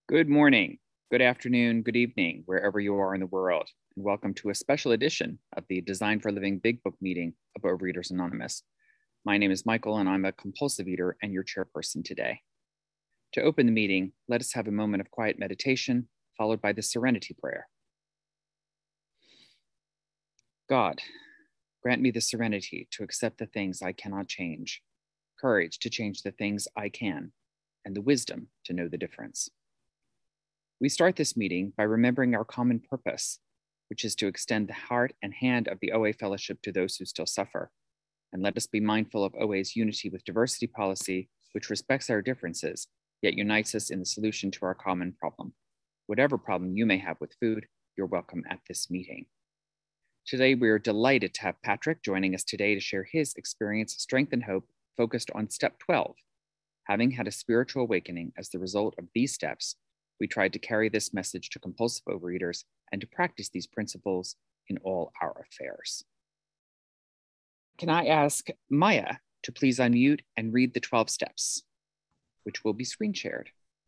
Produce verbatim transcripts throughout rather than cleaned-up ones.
Good morning, good afternoon, good evening, wherever you are in the world, and welcome to a special edition of the Design for Living Big Book meeting of Overeaters Anonymous. My name is Michael, and I'm a compulsive eater and your chairperson today. To open the meeting, let us have a moment of quiet meditation, followed by the Serenity Prayer. God, grant me the serenity to accept the things I cannot change, courage to change the things I can, and the wisdom to know the difference. We start this meeting by remembering our common purpose, which is to extend the heart and hand of the O A Fellowship to those who still suffer. And let us be mindful of O A's unity with diversity policy, which respects our differences, yet unites us in the solution to our common problem. Whatever problem you may have with food, you're welcome at this meeting. Today, we are delighted to have Patrick joining us today to share his experience, strength, and hope focused on step twelve. Having had a spiritual awakening as the result of these steps, we tried to carry this message to compulsive overeaters and to practice these principles in all our affairs. Can I ask Maya to please unmute and read the twelve steps, which will be screen shared?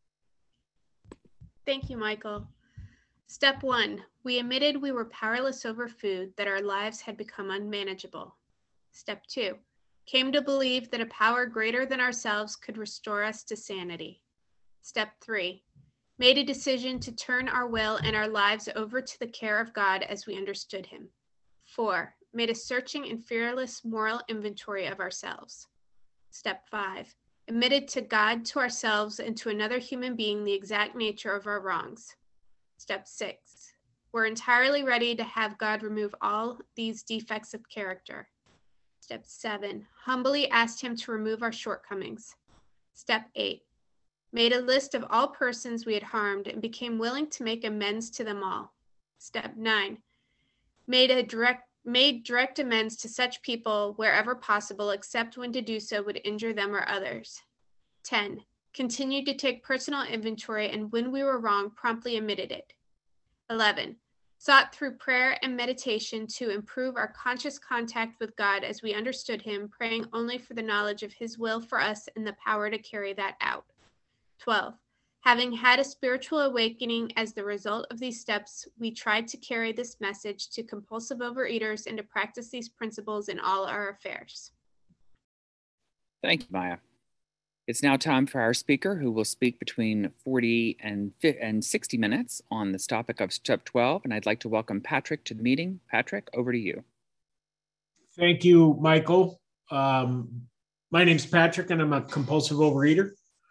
Thank you, Michael. Step one, we admitted we were powerless over food, that our lives had become unmanageable. Step two, came to believe that a power greater than ourselves could restore us to sanity. Step three, made a decision to turn our will and our lives over to the care of God as we understood him. Four, made a searching and fearless moral inventory of ourselves. Step five, admitted to God, to ourselves, and to another human being the exact nature of our wrongs. Step six, we're entirely ready to have God remove all these defects of character. Step seven, humbly asked him to remove our shortcomings. Step eight, made a list of all persons we had harmed and became willing to make amends to them all. Step nine, made a direct made direct amends to such people wherever possible, except when to do so would injure them or others. ten, continued to take personal inventory, and when we were wrong, promptly admitted it. eleven, sought through prayer and meditation to improve our conscious contact with God as we understood him, praying only for the knowledge of his will for us and the power to carry that out. twelve, having had a spiritual awakening as the result of these steps, we tried to carry this message to compulsive overeaters and to practice these principles in all our affairs. Thank you, Maya. It's now time for our speaker, who will speak between forty and sixty minutes on this topic of step twelve, and I'd like to welcome Patrick to the meeting. Patrick, over to you. Thank you, Michael. Um, my name's Patrick, and I'm a compulsive overeater.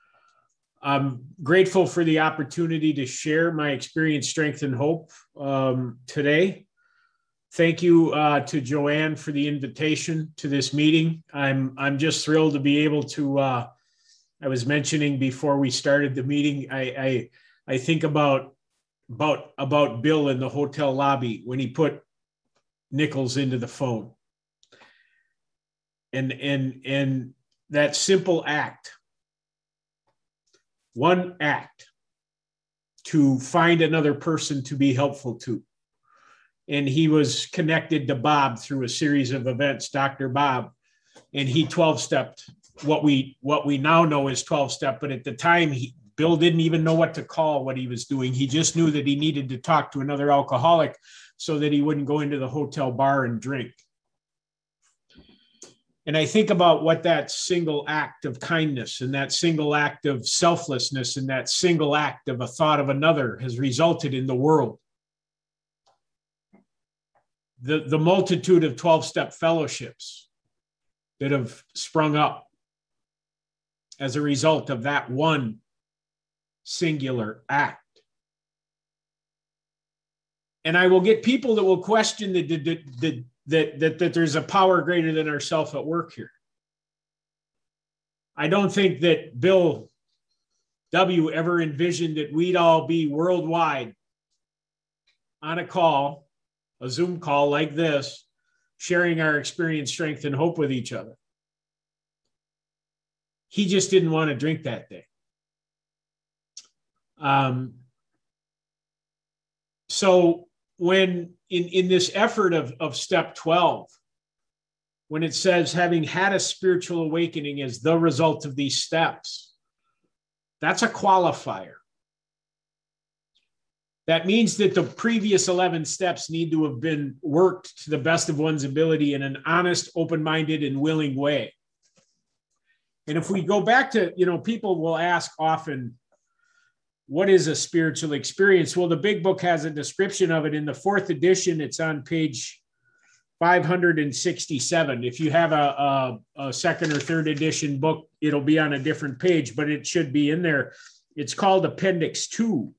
I'm grateful for the opportunity to share my experience, strength, and hope um, today. Thank you uh, to Joanne for the invitation to this meeting. I'm I'm just thrilled to be able to. Uh, I was mentioning before we started the meeting, I I, I think about about about Bill in the hotel lobby when he put nickels into the phone, and and and that simple act. One act to find another person to be helpful to. And he was connected to Bob through a series of events, Doctor Bob, and he twelve-stepped what we what we now know is twelve-step, but at the time, he, Bill didn't even know what to call what he was doing. He just knew that he needed to talk to another alcoholic so that he wouldn't go into the hotel bar and drink. And I think about what that single act of kindness and that single act of selflessness and that single act of a thought of another has resulted in the world. The, the multitude of twelve-step fellowships that have sprung up as a result of that one singular act. And I will get people that will question the, the, the That, that that there's a power greater than ourselves at work here. I don't think that Bill W. ever envisioned that we'd all be worldwide on a call, a Zoom call like this, sharing our experience, strength, and hope with each other. He just didn't want to drink that day. Um, so when in, in this effort of, of step twelve, when it says having had a spiritual awakening as the result of these steps, that's a qualifier. That means that the previous eleven steps need to have been worked to the best of one's ability in an honest, open-minded, and willing way. And if we go back to, you know, people will ask often, what is a spiritual experience? Well, the Big Book has a description of it. In the fourth edition, it's on page five hundred sixty-seven. If you have a, a, a second or third edition book, it'll be on a different page, but it should be in there. It's called Appendix Two.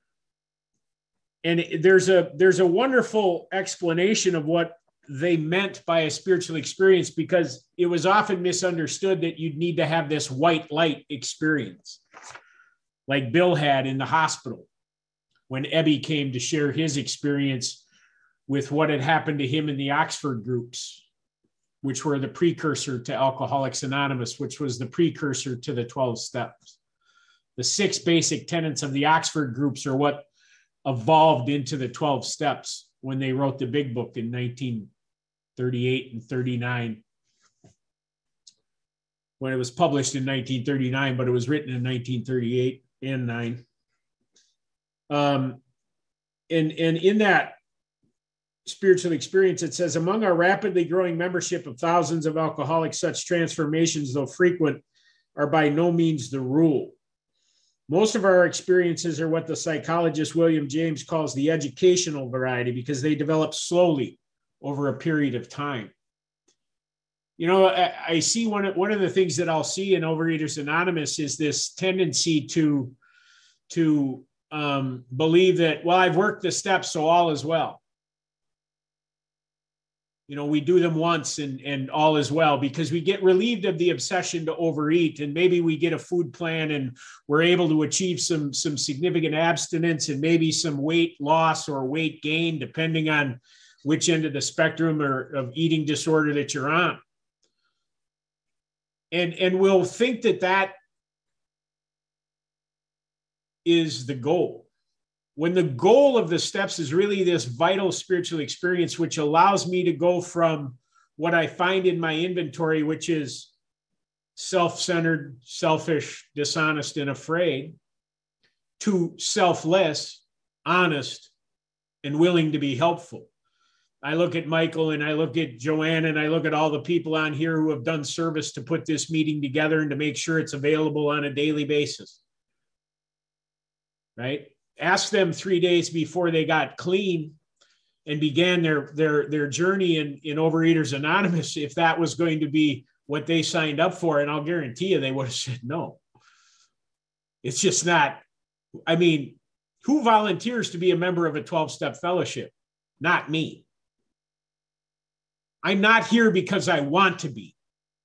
And there's a, there's a wonderful explanation of what they meant by a spiritual experience, because it was often misunderstood that you'd need to have this white light experience, like Bill had in the hospital when Ebby came to share his experience with what had happened to him in the Oxford groups, which were the precursor to Alcoholics Anonymous, which was the precursor to the twelve steps. The six basic tenets of the Oxford groups are what evolved into the twelve steps when they wrote the Big Book in nineteen thirty-eight and thirty-nine. When it was published in nineteen thirty-nine, but it was written in nineteen thirty-eight and nine. Um, and, and in that spiritual experience, it says, among our rapidly growing membership of thousands of alcoholics, such transformations, though frequent, are by no means the rule. Most of our experiences are what the psychologist William James calls the educational variety, because they develop slowly over a period of time. You know, I, I see one of, one of the things that I'll see in Overeaters Anonymous is this tendency to, to um, believe that, well, I've worked the steps, so all is well. You know, we do them once and, and all is well, because we get relieved of the obsession to overeat, and maybe we get a food plan and we're able to achieve some, some significant abstinence and maybe some weight loss or weight gain, depending on which end of the spectrum or of eating disorder that you're on. And, and we'll think that that is the goal, when the goal of the steps is really this vital spiritual experience, which allows me to go from what I find in my inventory, which is self-centered, selfish, dishonest, and afraid, to selfless, honest, and willing to be helpful. I look at Michael and I look at Joanne and I look at all the people on here who have done service to put this meeting together and to make sure it's available on a daily basis, right? Ask them three days before they got clean and began their, their, their journey in, in Overeaters Anonymous if that was going to be what they signed up for. And I'll guarantee you they would have said no. It's just not. I mean, who volunteers to be a member of a twelve-step fellowship? Not me. I'm not here because I want to be.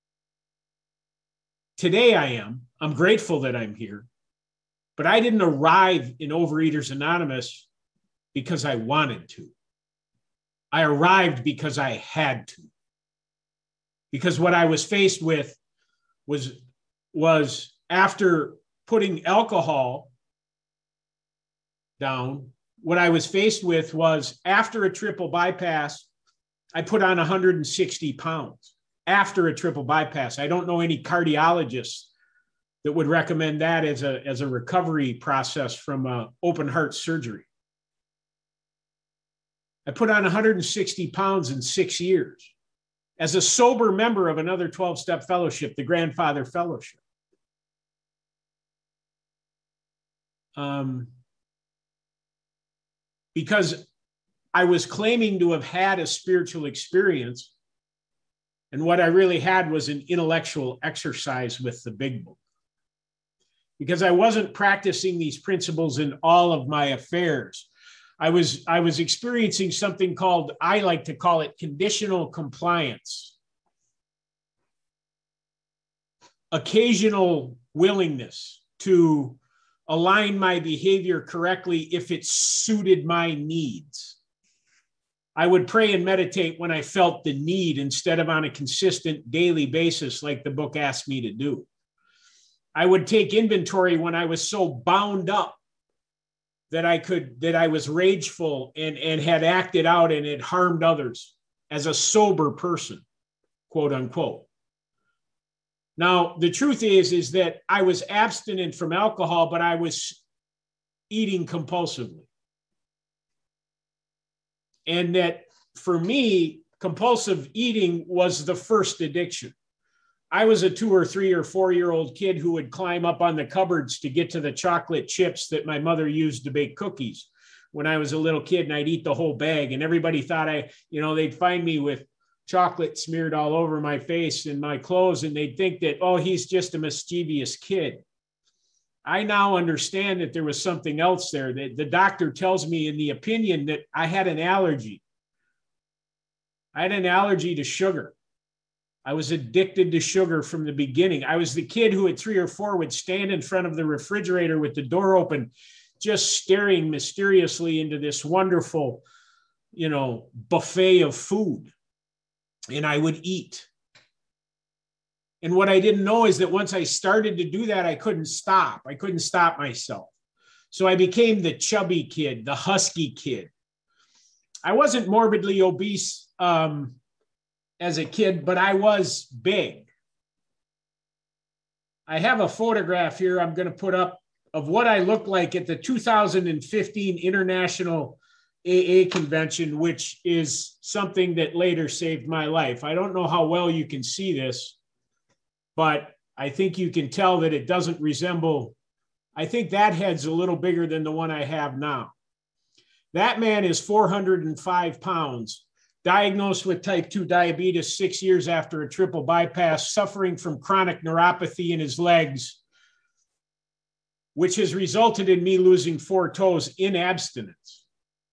Today I am. I'm grateful that I'm here. But I didn't arrive in Overeaters Anonymous because I wanted to. I arrived because I had to. Because what I was faced with was, was after putting alcohol down, what I was faced with was after a triple bypass, I put on one hundred sixty pounds. After a triple bypass. I don't know any cardiologists that would recommend that as a, as a recovery process from uh, open heart surgery. I put on one hundred sixty pounds in six years as a sober member of another twelve-step fellowship, the Grandfather Fellowship. Um, because I was claiming to have had a spiritual experience, and what I really had was an intellectual exercise with the Big Book. Because I wasn't practicing these principles in all of my affairs. I was, I was experiencing something called, I like to call it conditional compliance. Occasional willingness to align my behavior correctly if it suited my needs. I would pray and meditate when I felt the need instead of on a consistent daily basis like the book asked me to do. I would take inventory when I was so bound up that I could, that I was rageful and, and had acted out and had harmed others as a sober person, quote unquote. Now, the truth is, is that I was abstinent from alcohol, but I was eating compulsively. And that for me, compulsive eating was the first addiction. I was a two or three or four year old kid who would climb up on the cupboards to get to the chocolate chips that my mother used to bake cookies when I was a little kid, and I'd eat the whole bag. And everybody thought I, you know, they'd find me with chocolate smeared all over my face and my clothes, and they'd think that, oh, he's just a mischievous kid. I now understand that there was something else there. That the doctor tells me in the opinion that I had an allergy. I had an allergy to sugar. I was addicted to sugar from the beginning. I was the kid who at three or four would stand in front of the refrigerator with the door open, just staring mysteriously into this wonderful, you know, buffet of food. And I would eat. And what I didn't know is that once I started to do that, I couldn't stop. I couldn't stop myself. So I became the chubby kid, the husky kid. I wasn't morbidly obese um, as a kid, but I was big. I have a photograph here I'm going to put up of what I looked like at the two thousand fifteen International A A Convention, which is something that later saved my life. I don't know how well you can see this, but I think you can tell that it doesn't resemble, I think that head's a little bigger than the one I have now. That man is four hundred five pounds, diagnosed with type two diabetes six years after a triple bypass, suffering from chronic neuropathy in his legs, which has resulted in me losing four toes in abstinence.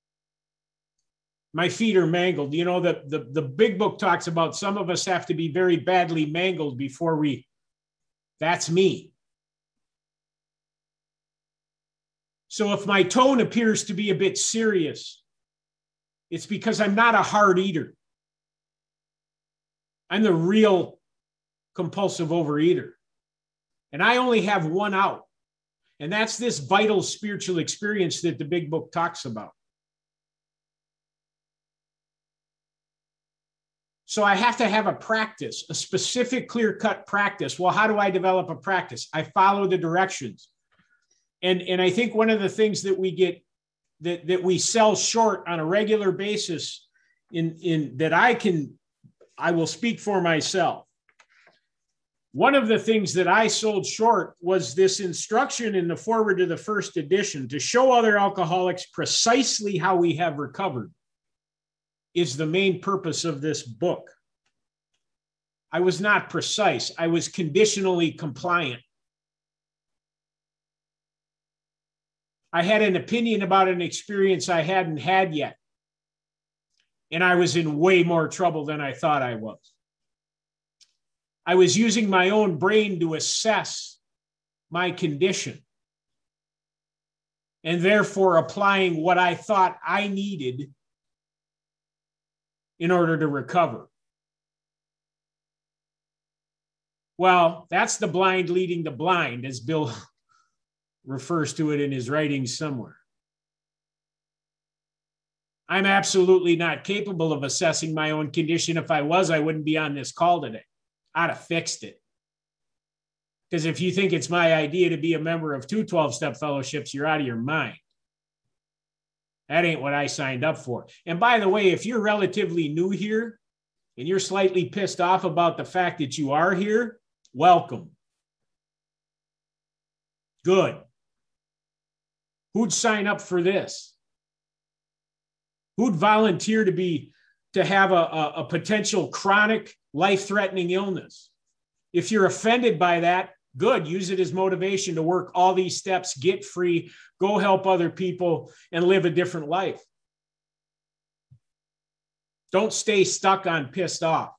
My feet are mangled. You know, the, the, the big book talks about some of us have to be very badly mangled before we, that's me. So if my tone appears to be a bit serious, it's because I'm not a hard eater. I'm the real compulsive overeater. And I only have one out. And that's this vital spiritual experience that the big book talks about. So I have to have a practice, a specific clear-cut practice. Well, how do I develop a practice? I follow the directions. And, and I think one of the things that we get, that, that we sell short on a regular basis in, in that I can, I will speak for myself. One of the things that I sold short was this instruction in the foreword to the first edition to show other alcoholics precisely how we have recovered is the main purpose of this book. I was not precise. I was conditionally compliant. I had an opinion about an experience I hadn't had yet. And I was in way more trouble than I thought I was. I was using my own brain to assess my condition and therefore applying what I thought I needed in order to recover. Well, that's the blind leading the blind, as Bill refers to it in his writings somewhere. I'm absolutely not capable of assessing my own condition. If I was, I wouldn't be on this call today. I'd have fixed it. Because if you think it's my idea to be a member of two twelve-step fellowships, you're out of your mind. That ain't what I signed up for. And by the way, if you're relatively new here and you're slightly pissed off about the fact that you are here, welcome. Good. Who'd sign up for this? Who'd volunteer to be, to have a, a, a potential chronic, life-threatening illness? If you're offended by that, good. Use it as motivation to work all these steps, get free, go help other people, and live a different life. Don't stay stuck on pissed off.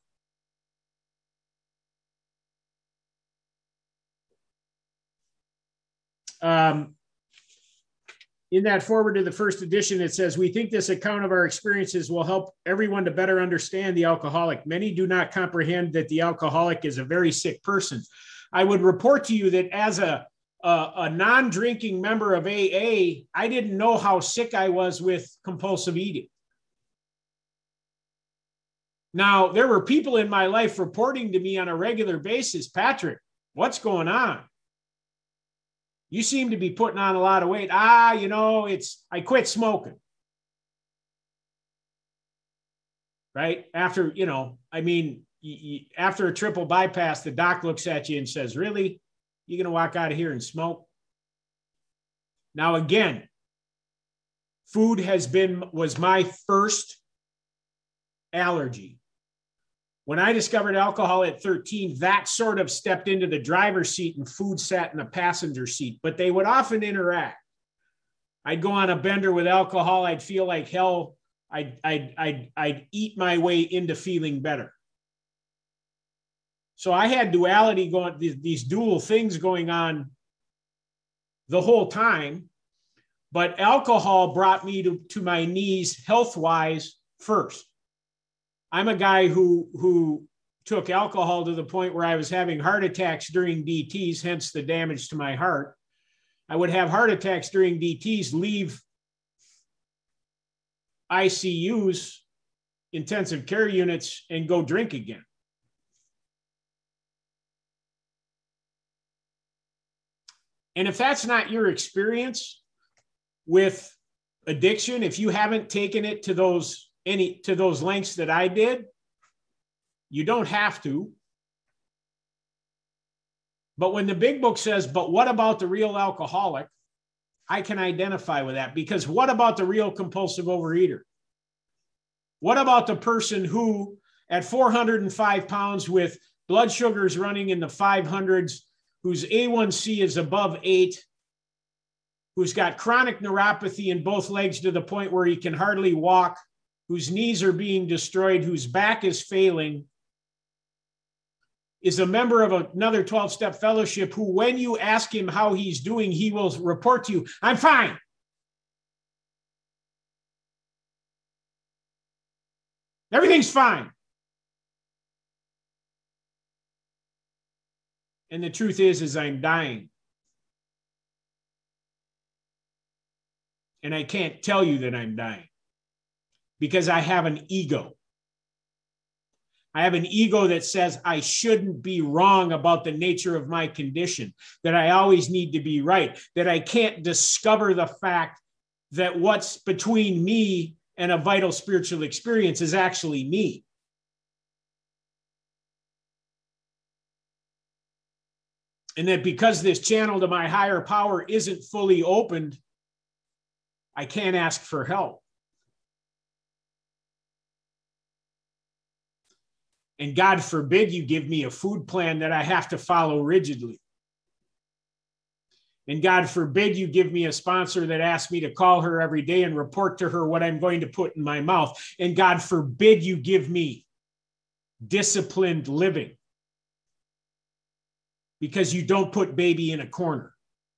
Um, in that foreword to the first edition, it says, we think this account of our experiences will help everyone to better understand the alcoholic. Many do not comprehend that the alcoholic is a very sick person. I would report to you that as a, a, a non-drinking member of A A, I didn't know how sick I was with compulsive eating. Now, there were people in my life reporting to me on a regular basis, Patrick, what's going on? You seem to be putting on a lot of weight. Ah, you know, it's, I quit smoking. right? After, you know, I mean, you, you, after a triple bypass, the doc looks at you and says, really? You're going to walk out of here and smoke? Now, again, food has been, was my first allergy. When I discovered alcohol at thirteen, that sort of stepped into the driver's seat and food sat in the passenger seat, but they would often interact. I'd go on a bender with alcohol. I'd feel like hell. I'd, I'd, I'd, I'd eat my way into feeling better. So I had duality going, these, these dual things going on the whole time, but alcohol brought me to, to my knees health-wise first. I'm a guy who, who took alcohol to the point where I was having heart attacks during D Ts, hence the damage to my heart. I would have heart attacks during D Ts, leave I C Us, intensive care units, and go drink again. And if that's not your experience with addiction, if you haven't taken it to those any to those lengths that I did, you don't have to. But when the big book says, but what about the real alcoholic? I can identify with that, because what about the real compulsive overeater? What about the person who at four hundred five pounds with blood sugars running in the five hundreds, whose A one C is above eight, who's got chronic neuropathy in both legs to the point where he can hardly walk, whose knees are being destroyed, whose back is failing, is a member of another twelve-step fellowship who, when you ask him how he's doing, he will report to you, I'm fine. Everything's fine. And the truth is, is I'm dying. And I can't tell you that I'm dying because I have an ego. I have an ego that says I shouldn't be wrong about the nature of my condition, that I always need to be right, that I can't discover the fact that what's between me and a vital spiritual experience is actually me. And that because this channel to my higher power isn't fully opened, I can't ask for help. And God forbid you give me a food plan that I have to follow rigidly. And God forbid you give me a sponsor that asks me to call her every day and report to her what I'm going to put in my mouth. And God forbid you give me disciplined living because you don't put baby in a corner.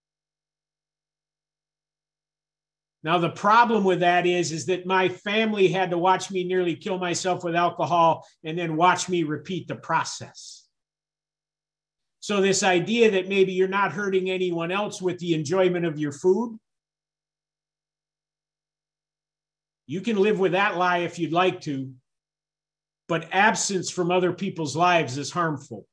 Now, the problem with that is, is that my family had to watch me nearly kill myself with alcohol and then watch me repeat the process. So this idea that maybe you're not hurting anyone else with the enjoyment of your food, you can live with that lie if you'd like to, but absence from other people's lives is harmful.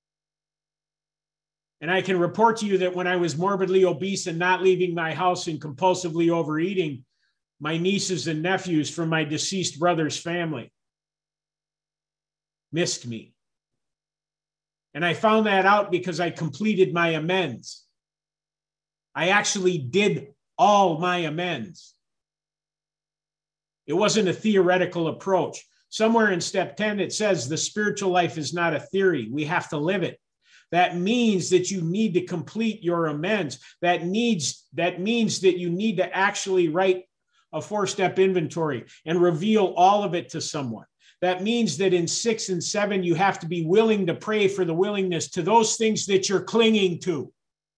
And I can report to you that when I was morbidly obese and not leaving my house and compulsively overeating, my nieces and nephews from my deceased brother's family missed me. And I found that out because I completed my amends. I actually did all my amends. It wasn't a theoretical approach. Somewhere in step ten, it says the spiritual life is not a theory. We have to live it. That means that you need to complete your amends. That needs, that means that you need to actually write a four-step inventory and reveal all of it to someone. That means that in six and seven, you have to be willing to pray for the willingness to those things that you're clinging to.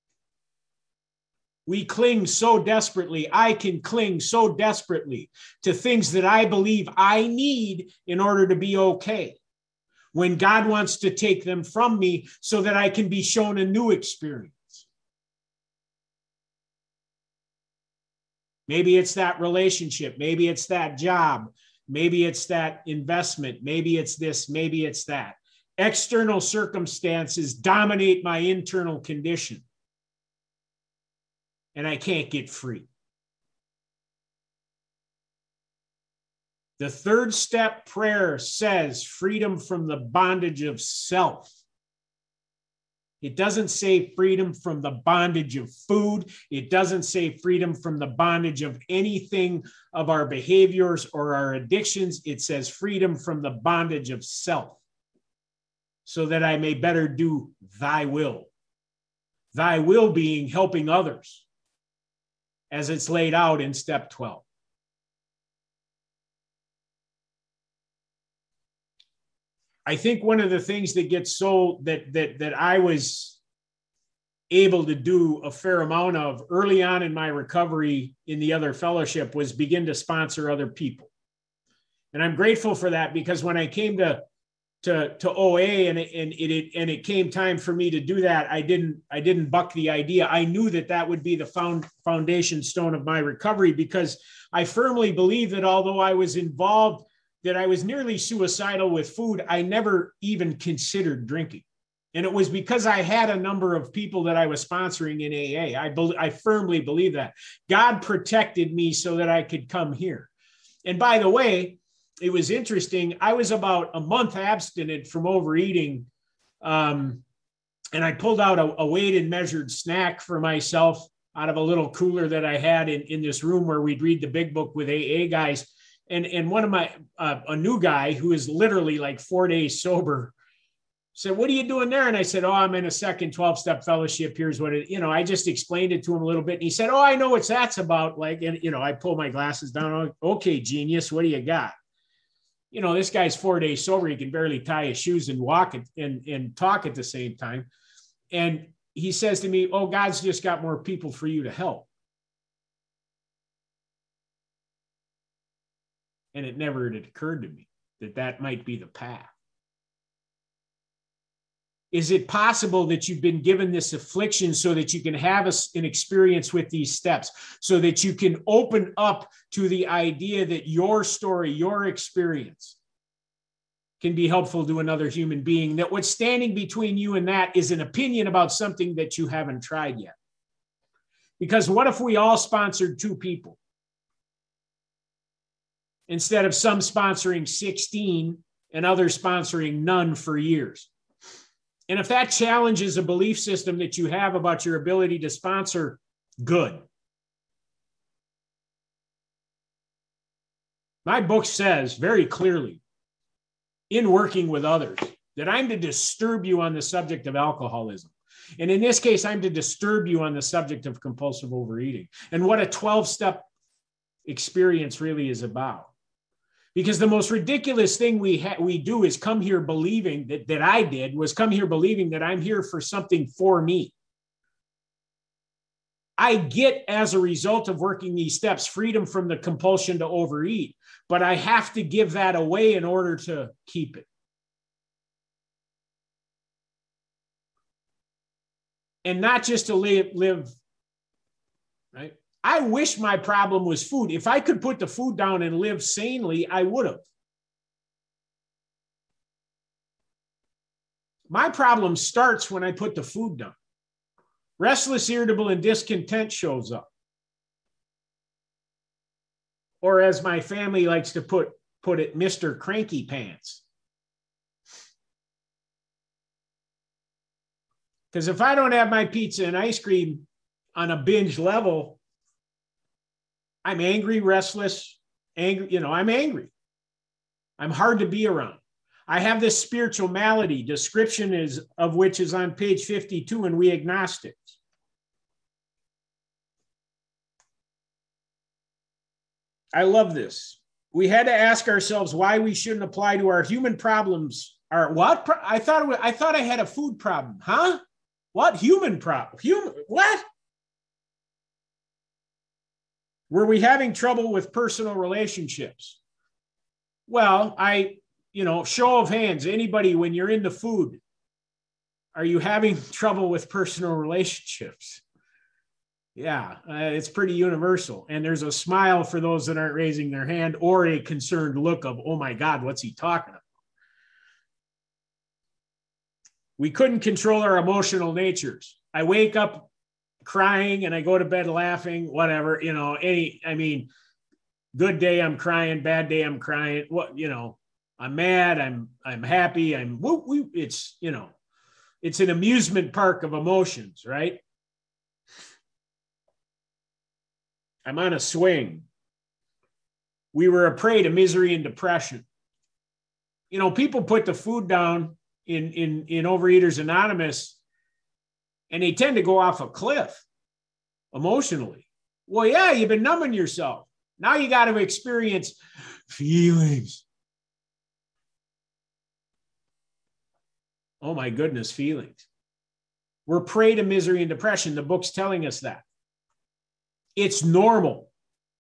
We cling so desperately. I can cling so desperately to things that I believe I need in order to be okay, when God wants to take them from me so that I can be shown a new experience. Maybe it's that relationship. Maybe it's that job. Maybe it's that investment. Maybe it's this. Maybe it's that. External circumstances dominate my internal condition, and I can't get free. The third step prayer says freedom from the bondage of self. It doesn't say freedom from the bondage of food. It doesn't say freedom from the bondage of anything of our behaviors or our addictions. It says freedom from the bondage of self, so that I may better do thy will. Thy will being helping others, as it's laid out in step twelve. I think one of the things that gets so that that that I was able to do a fair amount of early on in my recovery in the other fellowship was begin to sponsor other people. And I'm grateful for that, because when I came to to, to O A and it, and it and it came time for me to do that, I didn't I didn't buck the idea. I knew that that would be the found, foundation stone of my recovery, because I firmly believe that although I was involved, that I was nearly suicidal with food, I never even considered drinking. And it was because I had a number of people that I was sponsoring in A A. I, be, I firmly believe that. God protected me so that I could come here. And by the way, it was interesting. I was about a month abstinent from overeating. Um, and I pulled out a, a weighed and measured snack for myself out of a little cooler that I had in, in this room where we'd read the big book with A A guys. And, and one of my, uh, a new guy who is literally like four days sober said, "What are you doing there?" And I said, "Oh, I'm in a second twelve step fellowship. Here's what it," you know, I just explained it to him a little bit. And he said, "Oh, I know what that's about." Like, and, you know, I pull my glasses down. "Okay, genius, what do you got?" You know, this guy's four days sober. He can barely tie his shoes and walk it and, and talk at the same time. And he says to me, "Oh, God's just got more people for you to help." And it never had occurred to me that that might be the path. Is it possible that you've been given this affliction so that you can have a, an experience with these steps, so that you can open up to the idea that your story, your experience can be helpful to another human being, that what's standing between you and that is an opinion about something that you haven't tried yet? Because what if we all sponsored two people? Instead of some sponsoring sixteen and others sponsoring none for years. And if that challenges a belief system that you have about your ability to sponsor, good. My book says very clearly, in working with others, that I'm to disturb you on the subject of alcoholism. And in this case, I'm to disturb you on the subject of compulsive overeating and what a twelve step experience really is about. Because the most ridiculous thing we ha- we do is come here believing that, that I did was come here believing that I'm here for something for me. I get, as a result of working these steps, freedom from the compulsion to overeat, but I have to give that away in order to keep it. And not just to live, live right? I wish my problem was food. If I could put the food down and live sanely, I would have. My problem starts when I put the food down. Restless, irritable, and discontent shows up. Or as my family likes to put, put it, Mister Cranky Pants. Because if I don't have my pizza and ice cream on a binge level, I'm angry, restless, angry, you know, I'm angry. I'm hard to be around. I have this spiritual malady, description is of which is on page fifty-two in We Agnostics. I love this. We had to ask ourselves why we shouldn't apply to our human problems. Our what? Pro- I thought it was, I thought I had a food problem. Huh? What? Human problem? Human? What? Were we having trouble with personal relationships? Well, I, you know, show of hands, anybody, when you're into food, are you having trouble with personal relationships? Yeah, uh, it's pretty universal. And there's a smile for those that aren't raising their hand, or a concerned look of, oh my God, what's he talking about? We couldn't control our emotional natures. I wake up crying and I go to bed laughing, whatever, you know, any, I mean, Good day, I'm crying. Bad day, I'm crying. What, you know, I'm mad. I'm, I'm happy. I'm, whoop, whoop. It's, you know, it's an amusement park of emotions, right? I'm on a swing. We were a prey to misery and depression. You know, people put the food down in, in, in Overeaters Anonymous, and they tend to go off a cliff emotionally. Well, yeah, you've been numbing yourself. Now you got to experience feelings. Oh my goodness, feelings. We're prey to misery and depression. The book's telling us that. It's normal.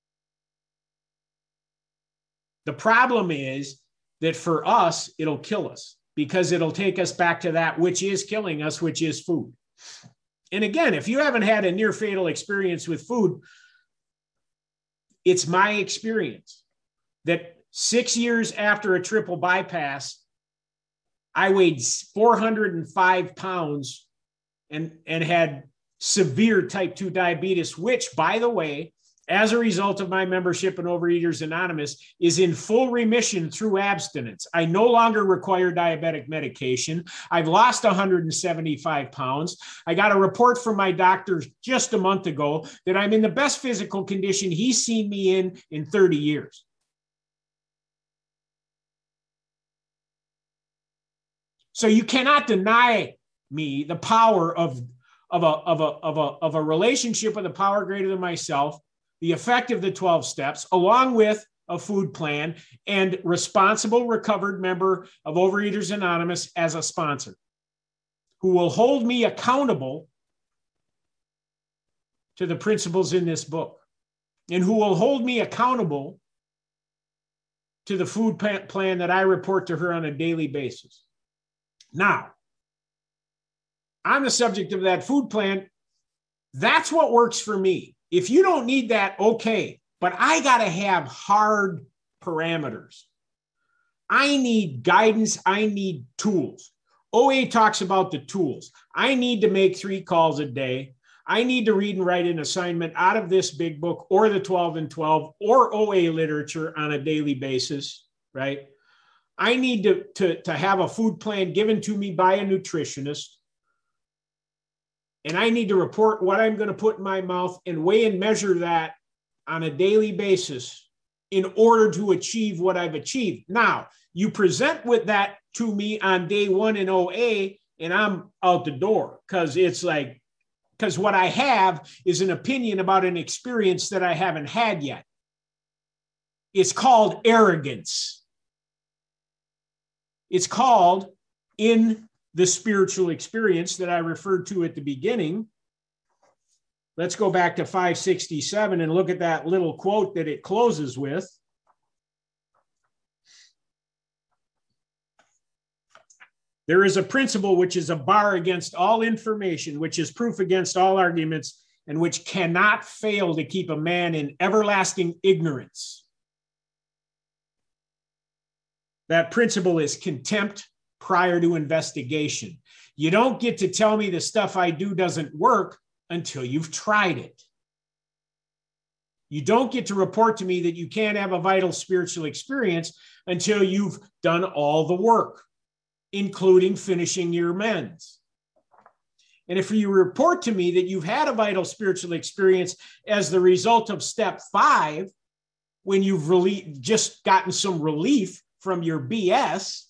The problem is that for us, it'll kill us because it'll take us back to that which is killing us, which is food. And again, if you haven't had a near fatal experience with food, it's my experience that six years after a triple bypass, I weighed four hundred five pounds and, and had severe type two diabetes, which, by the way, as a result of my membership in Overeaters Anonymous, is in full remission through abstinence. I no longer require diabetic medication. I've lost one hundred seventy-five pounds. I got a report from my doctor just a month ago that I'm in the best physical condition he's seen me in in thirty years. So you cannot deny me the power of, of, a, of, a, of, a, of a relationship with a power greater than myself, the effect of the twelve steps, along with a food plan and responsible recovered member of Overeaters Anonymous as a sponsor who will hold me accountable to the principles in this book and who will hold me accountable to the food plan that I report to her on a daily basis. Now, on the subject of that food plan, that's what works for me. If you don't need that, okay, but I got to have hard parameters. I need guidance. I need tools. O A talks about the tools. I need to make three calls a day. I need to read and write an assignment out of this big book or the twelve and twelve or O A literature on a daily basis, right? I need to, to, to have a food plan given to me by a nutritionist. And I need to report what I'm going to put in my mouth and weigh and measure that on a daily basis in order to achieve what I've achieved. Now, you present with that to me on day one in O A, and I'm out the door because it's like, because what I have is an opinion about an experience that I haven't had yet. It's called arrogance. It's called in the spiritual experience that I referred to at the beginning. Let's go back to five sixty-seven and look at that little quote that it closes with. There is a principle which is a bar against all information, which is proof against all arguments, and which cannot fail to keep a man in everlasting ignorance. That principle is contempt prior to investigation. You don't get to tell me the stuff I do doesn't work until you've tried it. You don't get to report to me that you can't have a vital spiritual experience until you've done all the work, including finishing your amends. And if you report to me that you've had a vital spiritual experience as the result of step five, when you've really just gotten some relief from your B S,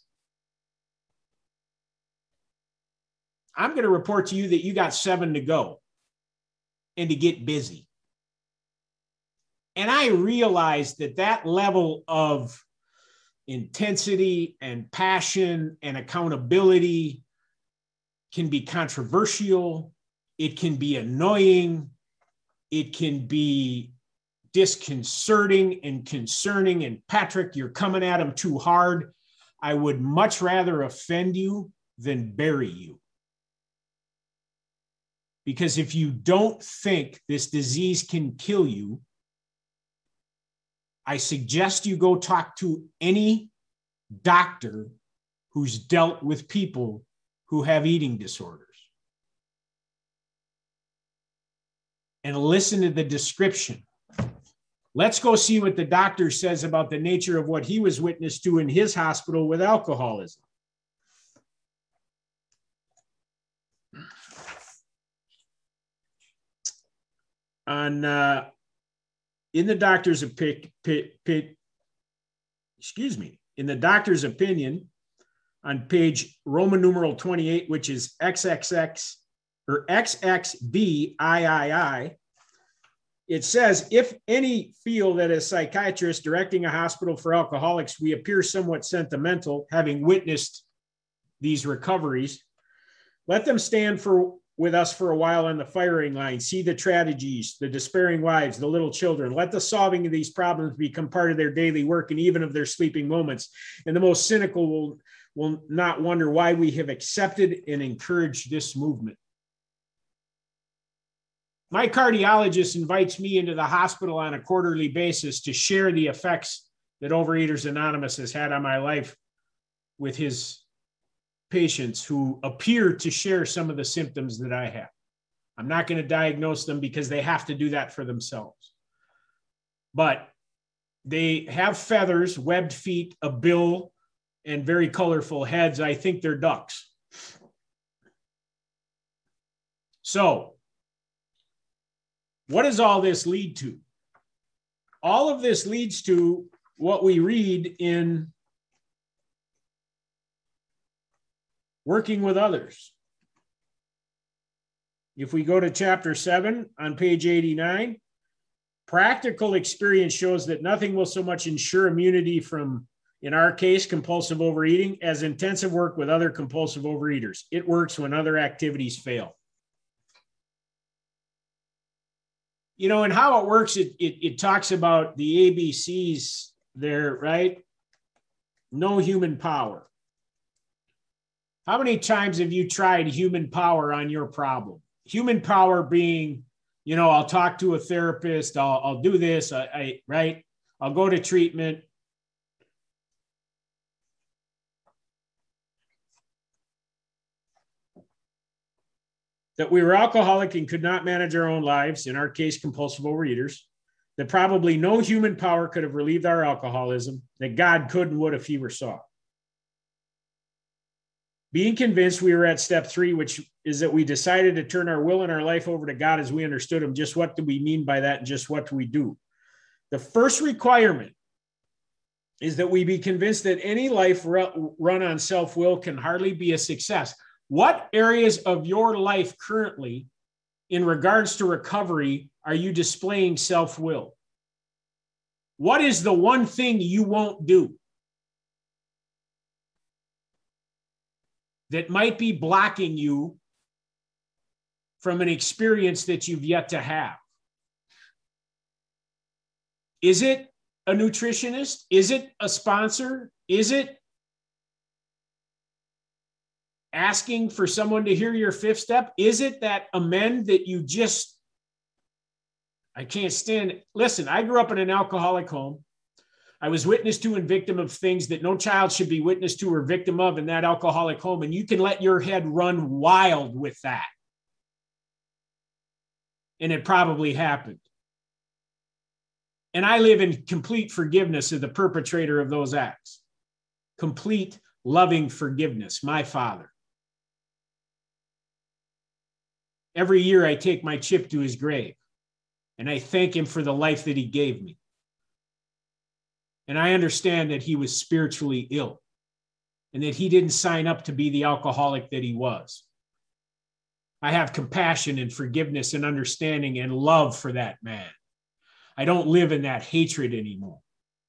I'm going to report to you that you got seven to go and to get busy. And I realized that that level of intensity and passion and accountability can be controversial. It can be annoying. It can be disconcerting and concerning. And Patrick, you're coming at them too hard. I would much rather offend you than bury you. Because if you don't think this disease can kill you, I suggest you go talk to any doctor who's dealt with people who have eating disorders. And listen to the description. Let's go see what the doctor says about the nature of what he was witness to in his hospital with alcoholism. On uh, in the doctor's opi- p- p- excuse me, in the doctor's opinion, on page Roman numeral twenty-eight, which is X X X or X X B I I I, it says, if any feel that as psychiatrists directing a hospital for alcoholics, we appear somewhat sentimental, having witnessed these recoveries, let them stand for with us for a while on the firing line, see the tragedies, the despairing wives, the little children. Let the solving of these problems become part of their daily work and even of their sleeping moments. And the most cynical will, will not wonder why we have accepted and encouraged this movement. My cardiologist invites me into the hospital on a quarterly basis to share the effects that Overeaters Anonymous has had on my life with his patients who appear to share some of the symptoms that I have. I'm not going to diagnose them because they have to do that for themselves. But they have feathers, webbed feet, a bill, and very colorful heads. I think they're ducks. So, what does all this lead to? All of this leads to what we read in Working with Others. If we go to chapter seven on page eighty-nine, practical experience shows that nothing will so much ensure immunity from, in our case, compulsive overeating as intensive work with other compulsive overeaters. It works when other activities fail. You know, and how it works, it, it, it talks about the A B Cs there, right? No human power. How many times have you tried human power on your problem? Human power being, you know, I'll talk to a therapist, I'll, I'll do this, I, I, right? I'll go to treatment. That we were alcoholic and could not manage our own lives, in our case, compulsive overeaters, that probably no human power could have relieved our alcoholism, that God could and would if he were saw. Being convinced we were at step three, which is that we decided to turn our will and our life over to God as we understood him. Just what do we mean by that and just what do we do? The first requirement is that we be convinced that any life run on self-will can hardly be a success. What areas of your life currently, in regards to recovery, are you displaying self-will? What is the one thing you won't do that might be blocking you from an experience that you've yet to have? Is it a nutritionist? Is it a sponsor? Is it asking for someone to hear your fifth step? Is it that amend that you just, I can't stand it. Listen, I grew up in an alcoholic home. I was witness to and victim of things that no child should be witness to or victim of in that alcoholic home. And you can let your head run wild with that. And it probably happened. And I live in complete forgiveness of the perpetrator of those acts. Complete loving forgiveness, my father. Every year I take my chip to his grave and I thank him for the life that he gave me. And I understand that he was spiritually ill and that he didn't sign up to be the alcoholic that he was. I have compassion and forgiveness and understanding and love for that man. I don't live in that hatred anymore.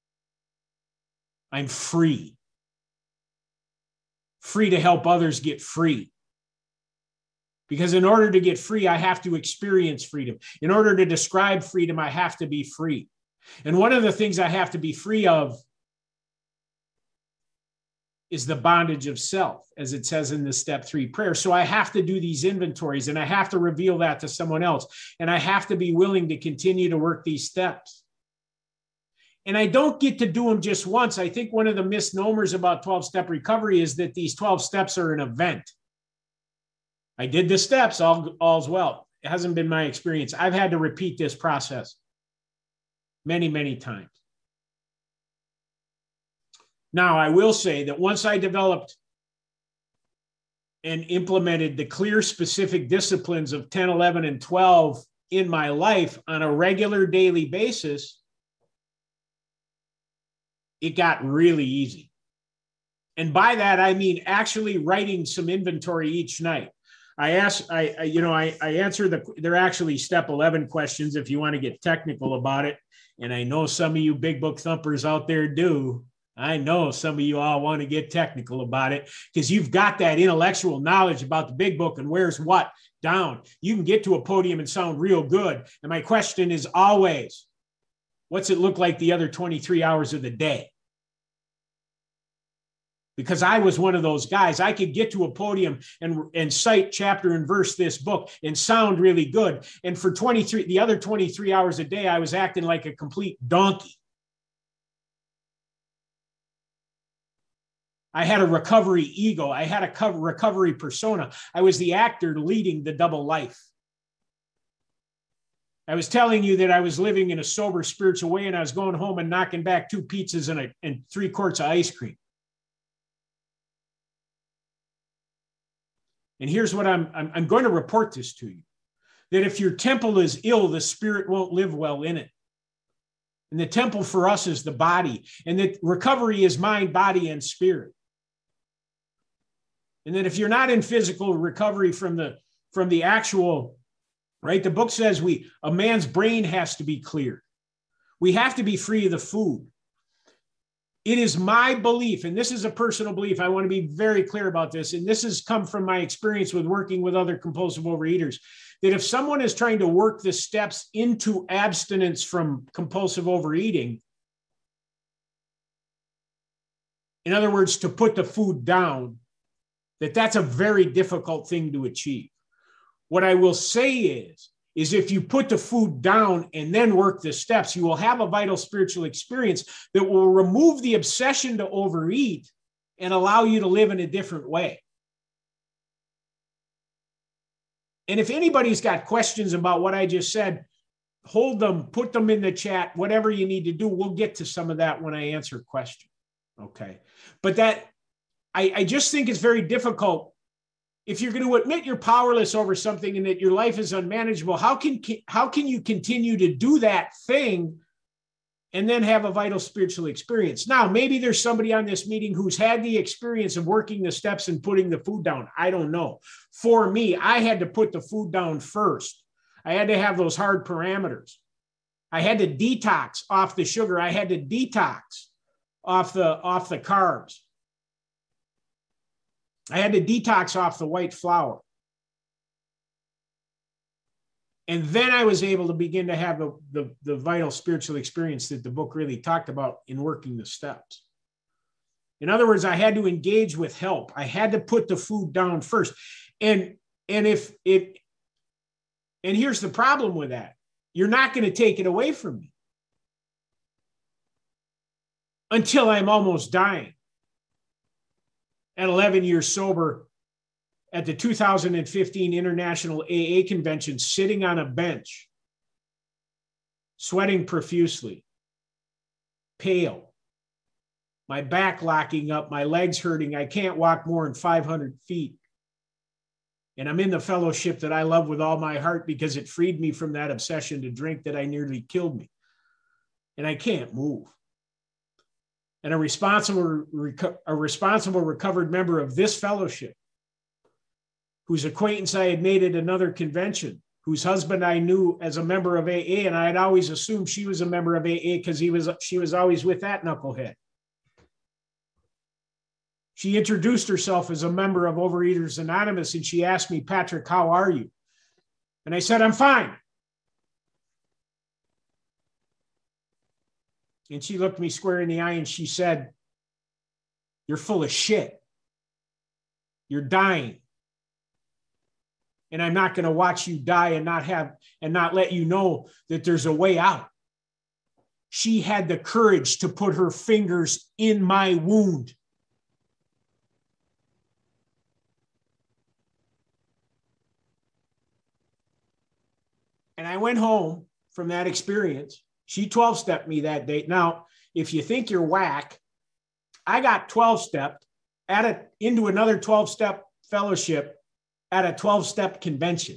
I'm free. Free to help others get free. Because in order to get free, I have to experience freedom. In order to describe freedom, I have to be free. And one of the things I have to be free of is the bondage of self, as it says in the step three prayer. So I have to do these inventories and I have to reveal that to someone else. And I have to be willing to continue to work these steps. And I don't get to do them just once. I think one of the misnomers about twelve-step recovery is that these twelve steps are an event. I did the steps, all, all's well. It hasn't been my experience. I've had to repeat this process. many, many times. Now, I will say that once I developed and implemented the clear, specific disciplines of ten, eleven, and twelve in my life on a regular daily basis, it got really easy. And by that, I mean actually writing some inventory each night. I ask, I, I you know, I, I answer the, they're actually step eleven questions if you want to get technical about it. And I know some of you big book thumpers out there do. I know some of you all want to get technical about it because you've got that intellectual knowledge about the big book and where's what down. You can get to a podium and sound real good. And my question is always, what's it look like the other twenty-three hours of the day? Because I was one of those guys. I could get to a podium and, and cite chapter and verse this book and sound really good. And for twenty-three, the other twenty-three hours a day, I was acting like a complete donkey. I had a recovery ego. I had a recovery persona. I was the actor leading the double life. I was telling you that I was living in a sober spiritual way and I was going home and knocking back two pizzas and, a, and three quarts of ice cream. And here's what I'm, I'm, I'm going to report this to you, that if your temple is ill, the spirit won't live well in it. And the temple for us is the body, and that recovery is mind, body, and spirit. And that if you're not in physical recovery from the, from the actual, right, the book says we, a man's brain has to be clear. We have to be free of the food. It is my belief, and this is a personal belief, I want to be very clear about this, and this has come from my experience with working with other compulsive overeaters, that if someone is trying to work the steps into abstinence from compulsive overeating, in other words, to put the food down, that that's a very difficult thing to achieve. What I will say is, is if you put the food down and then work the steps, you will have a vital spiritual experience that will remove the obsession to overeat and allow you to live in a different way. And if anybody's got questions about what I just said, hold them, put them in the chat, whatever you need to do. We'll get to some of that when I answer questions. Okay. But that, I, I just think it's very difficult. If you're going to admit you're powerless over something and that your life is unmanageable, how can, how can you continue to do that thing and then have a vital spiritual experience? Now, maybe there's somebody on this meeting who's had the experience of working the steps and putting the food down. I don't know. For me, I had to put the food down first. I had to have those hard parameters. I had to detox off the sugar. I had to detox off the, off the carbs. I had to detox off the white flour. And then I was able to begin to have the, the, the vital spiritual experience that the book really talked about in working the steps. In other words, I had to engage with help. I had to put the food down first. And, and if it, and here's the problem with that. You're not going to take it away from me until I'm almost dying. At eleven years sober, at the two thousand fifteen International A A Convention, sitting on a bench, sweating profusely, pale, my back locking up, my legs hurting. I can't walk more than five hundred feet. And I'm in the fellowship that I love with all my heart because it freed me from that obsession to drink that I nearly killed me. And I can't move. And a responsible, a responsible recovered member of this fellowship, whose acquaintance I had made at another convention, whose husband I knew as a member of A A, and I had always assumed she was a member of A A because he was, she was always with that knucklehead. She introduced herself as a member of Overeaters Anonymous, and she asked me, "Patrick, how are you?" And I said, "I'm fine." And she looked me square in the eye and she said, "You're full of shit. You're dying. And I'm not going to watch you die and not have, and not let you know that there's a way out." She had the courage to put her fingers in my wound. And I went home from that experience. She twelve-stepped me that day. Now, if you think you're whack, I got twelve-stepped at a, into another twelve-step fellowship at a twelve-step convention.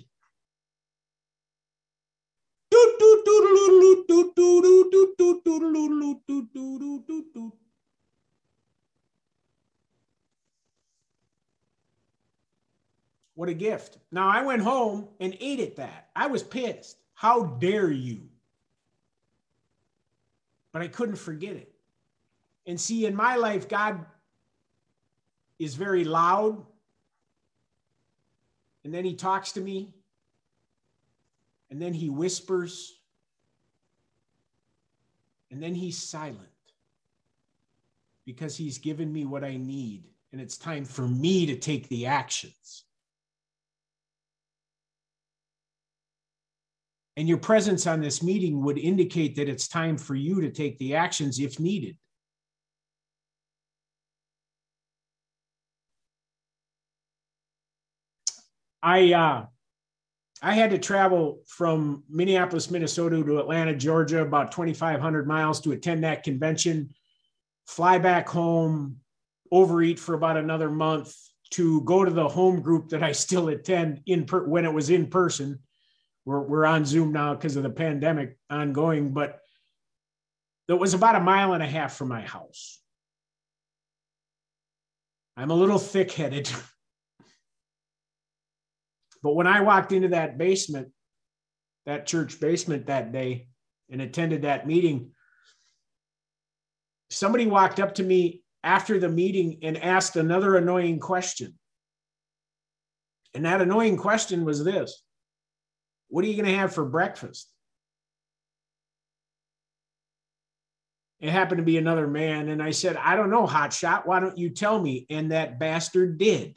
What a gift. Now, I went home and ate at that. I was pissed. How dare you? But I couldn't forget it. And see, in my life, God is very loud. And then he talks to me. And then he whispers. And then he's silent. Because he's given me what I need. And it's time for me to take the actions. And your presence on this meeting would indicate that it's time for you to take the actions if needed. I uh, I had to travel from Minneapolis, Minnesota to Atlanta, Georgia, about twenty-five hundred miles to attend that convention, fly back home, overeat for about another month, to go to the home group that I still attend in per- when it was in person. We're, we're on Zoom now because of the pandemic ongoing, but it was about a mile and a half from my house. I'm a little thick-headed. But when I walked into that basement, that church basement that day, and attended that meeting, somebody walked up to me after the meeting and asked another annoying question. And that annoying question was this: what are you going to have for breakfast? It happened to be another man. And I said, I don't know, hotshot. Why don't you tell me? And that bastard did.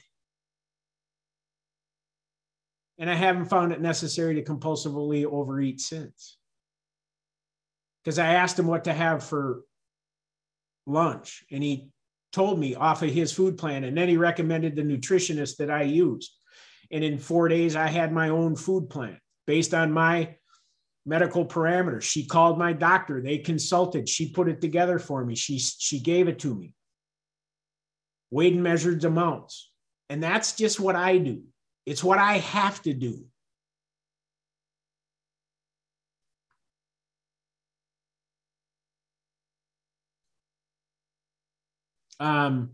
And I haven't found it necessary to compulsively overeat since. Because I asked him what to have for lunch. And he told me off of his food plan. And then he recommended the nutritionist that I used. And in four days, I had my own food plan based on my medical parameters. She called my doctor. They consulted. She put it together for me. She, she gave it to me. Weighed and measured amounts. And that's just what I do. It's what I have to do. Um,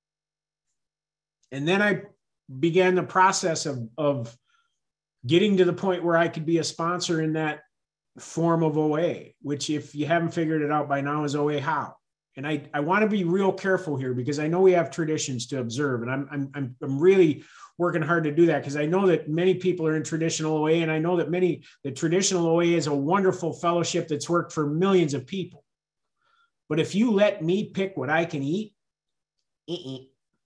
and then I began the process of, of getting to the point where I could be a sponsor in that form of O A, which, if you haven't figured it out by now, is O A How. And I, I want to be real careful here because I know we have traditions to observe, and I'm, I'm, I'm, I'm really working hard to do that because I know that many people are in traditional O A, and I know that many, the traditional O A is a wonderful fellowship that's worked for millions of people. But if you let me pick what I can eat, uh-uh,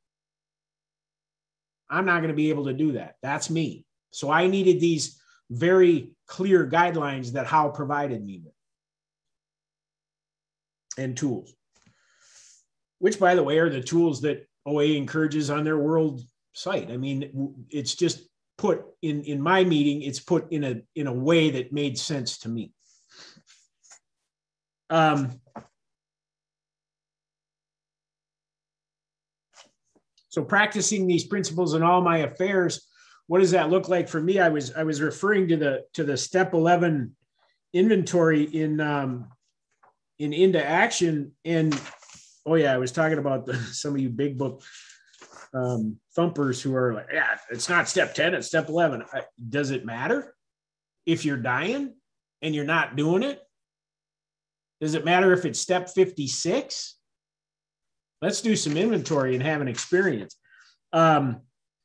I'm not going to be able to do that. That's me. So I needed these very clear guidelines that How provided me with, and tools, which, by the way, are the tools that O A encourages on their world site. I mean, it's just put in, in my meeting, it's put in a, in a way that made sense to me. Um, so practicing these principles in all my affairs, what does that look like for me? I was, I was referring to the, to the step eleven inventory in, um, in Into Action. And oh yeah, I was talking about the, some of you big book um, thumpers who are like, yeah, it's not step ten, it's step eleven. I, does it matter if you're dying and you're not doing it? Does it matter if it's step fifty-six? Let's do some inventory and have an experience. Um,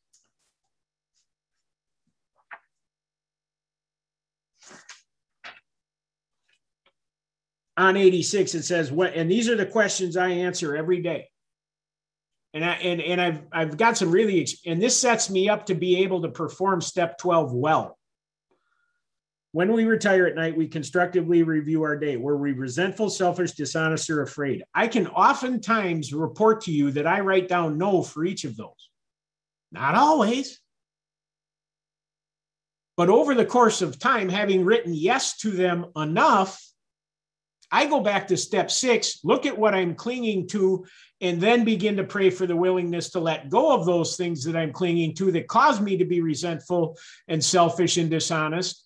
on eighty-six, it says, what, and these are the questions I answer every day. And I, and, and I've, I've got some really, and this sets me up to be able to perform step twelve well. When we retire at night, we constructively review our day. Were we resentful, selfish, dishonest, or afraid? I can oftentimes report to you that I write down no for each of those. Not always. But over the course of time, having written yes to them enough, I go back to step six, look at what I'm clinging to, and then begin to pray for the willingness to let go of those things that I'm clinging to that cause me to be resentful and selfish and dishonest.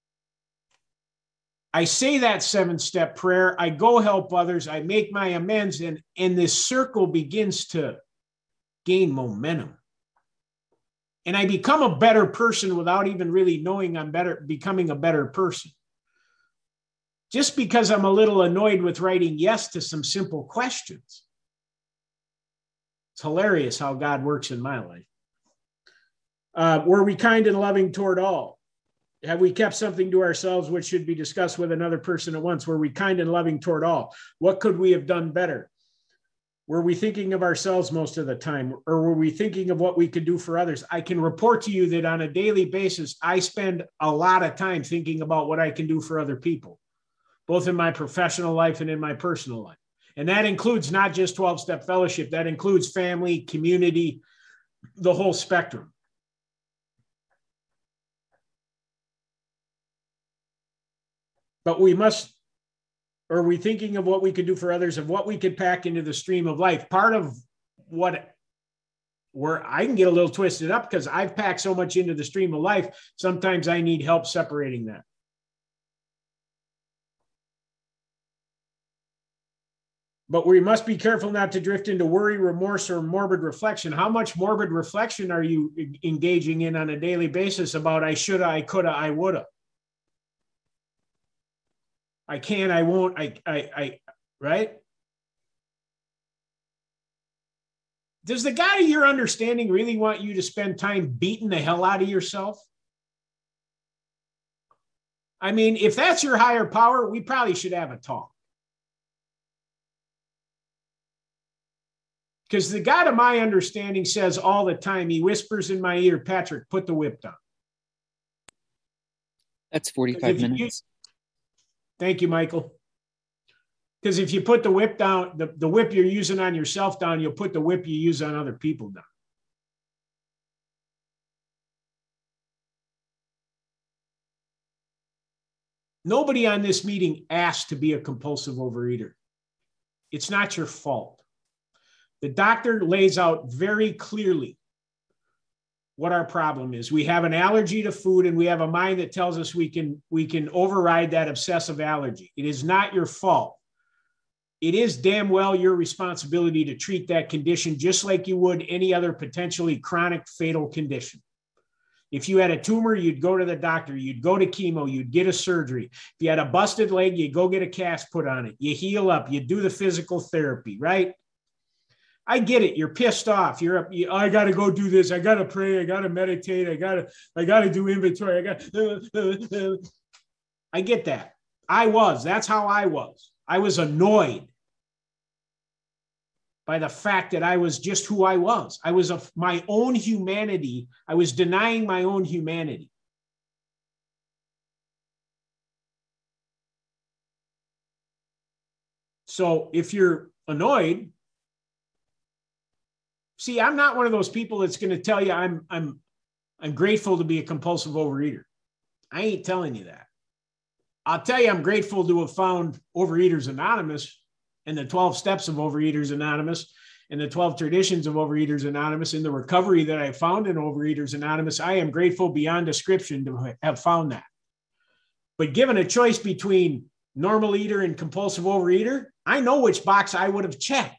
I say that seven-step prayer. I go help others. I make my amends, and, and this circle begins to gain momentum. And I become a better person without even really knowing I'm better, becoming a better person. Just because I'm a little annoyed with writing yes to some simple questions. It's hilarious how God works in my life. Uh, were we kind and loving toward all? Have we kept something to ourselves which should be discussed with another person at once? Were we kind and loving toward all? What could we have done better? Were we thinking of ourselves most of the time? Or were we thinking of what we could do for others? I can report to you that on a daily basis, I spend a lot of time thinking about what I can do for other people, both in my professional life and in my personal life. And that includes not just twelve-step fellowship, that includes family, community, the whole spectrum. But we must, or are we thinking of what we could do for others, of what we could pack into the stream of life? Part of what, where I can get a little twisted up because I've packed so much into the stream of life, sometimes I need help separating that. But we must be careful not to drift into worry, remorse, or morbid reflection. How much morbid reflection are you engaging in on a daily basis about I shoulda, I coulda, I woulda? I can, I won't, I, I, I, right? Does the God of your understanding really want you to spend time beating the hell out of yourself? I mean, if that's your higher power, we probably should have a talk. Because the God of my understanding says all the time, he whispers in my ear, Patrick, put the whip down. That's forty-five minutes. You, thank you, Michael. Because if you put the whip down, the, the whip you're using on yourself down, you'll put the whip you use on other people down. Nobody on this meeting asked to be a compulsive overeater. It's not your fault. The doctor lays out very clearly what our problem is. We have an allergy to food, and we have a mind that tells us we can, we can override that obsessive allergy. It is not your fault. It is damn well your responsibility to treat that condition just like you would any other potentially chronic fatal condition. If you had a tumor, you'd go to the doctor, you'd go to chemo, you'd get a surgery. If you had a busted leg, you go get a cast put on it. You heal up, you do the physical therapy, right? I get it. You're pissed off. You're, you, I got to go do this. I got to pray. I got to meditate. I got to, I got to do inventory. I got, uh, uh, uh. I get that. I was, that's how I was. I was annoyed by the fact that I was just who I was. I was of my own humanity. I was denying my own humanity. So if you're annoyed, see, I'm not one of those people that's going to tell you I'm, I'm, I'm grateful to be a compulsive overeater. I ain't telling you that. I'll tell you I'm grateful to have found Overeaters Anonymous and the twelve steps of Overeaters Anonymous and the twelve traditions of Overeaters Anonymous and the recovery that I found in Overeaters Anonymous. I am grateful beyond description to have found that. But given a choice between normal eater and compulsive overeater, I know which box I would have checked.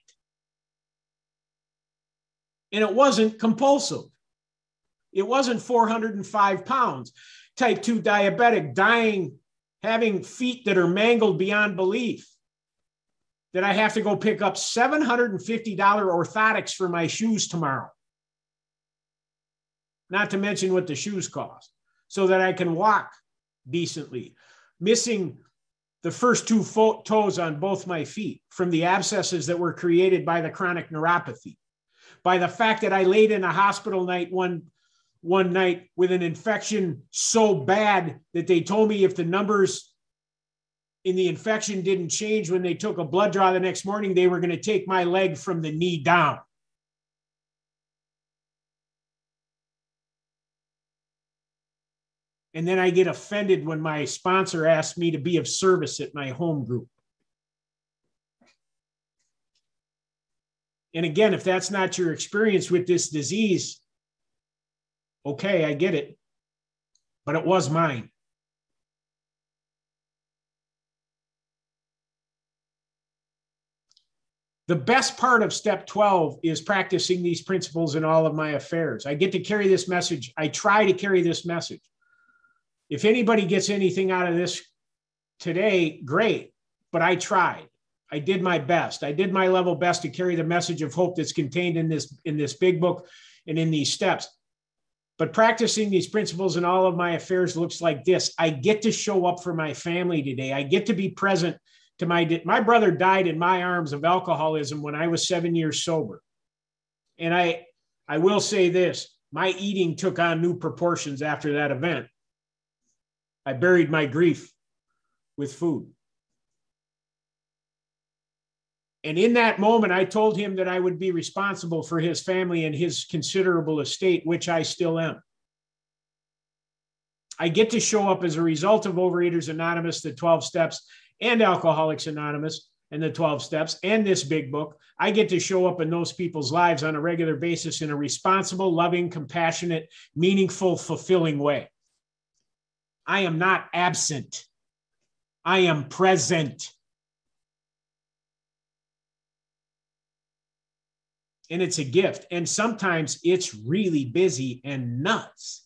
And it wasn't compulsive. It wasn't four hundred five pounds, type two diabetic, dying, having feet that are mangled beyond belief, that I have to go pick up seven hundred fifty dollars orthotics for my shoes tomorrow. Not to mention what the shoes cost, so that I can walk decently, missing the first two fo- toes on both my feet from the abscesses that were created by the chronic neuropathy. By the fact that I laid in a hospital night one, one night with an infection so bad that they told me if the numbers in the infection didn't change when they took a blood draw the next morning, they were going to take my leg from the knee down. And then I get offended when my sponsor asks me to be of service at my home group. And again, if that's not your experience with this disease, okay, I get it. But it was mine. The best part of step twelve is practicing these principles in all of my affairs. I get to carry this message. I try to carry this message. If anybody gets anything out of this today, great. But I tried. I did my best. I did my level best to carry the message of hope that's contained in this, in this big book and in these steps. But practicing these principles in all of my affairs looks like this. I get to show up for my family today. I get to be present to my, my brother died in my arms of alcoholism when I was seven years sober. And I, I will say this, my eating took on new proportions after that event. I buried my grief with food. And in that moment, I told him that I would be responsible for his family and his considerable estate, which I still am. I get to show up as a result of Overeaters Anonymous, the twelve steps, and Alcoholics Anonymous, and the twelve steps, and this big book. I get to show up in those people's lives on a regular basis in a responsible, loving, compassionate, meaningful, fulfilling way. I am not absent. I am present. And it's a gift. And sometimes it's really busy and nuts.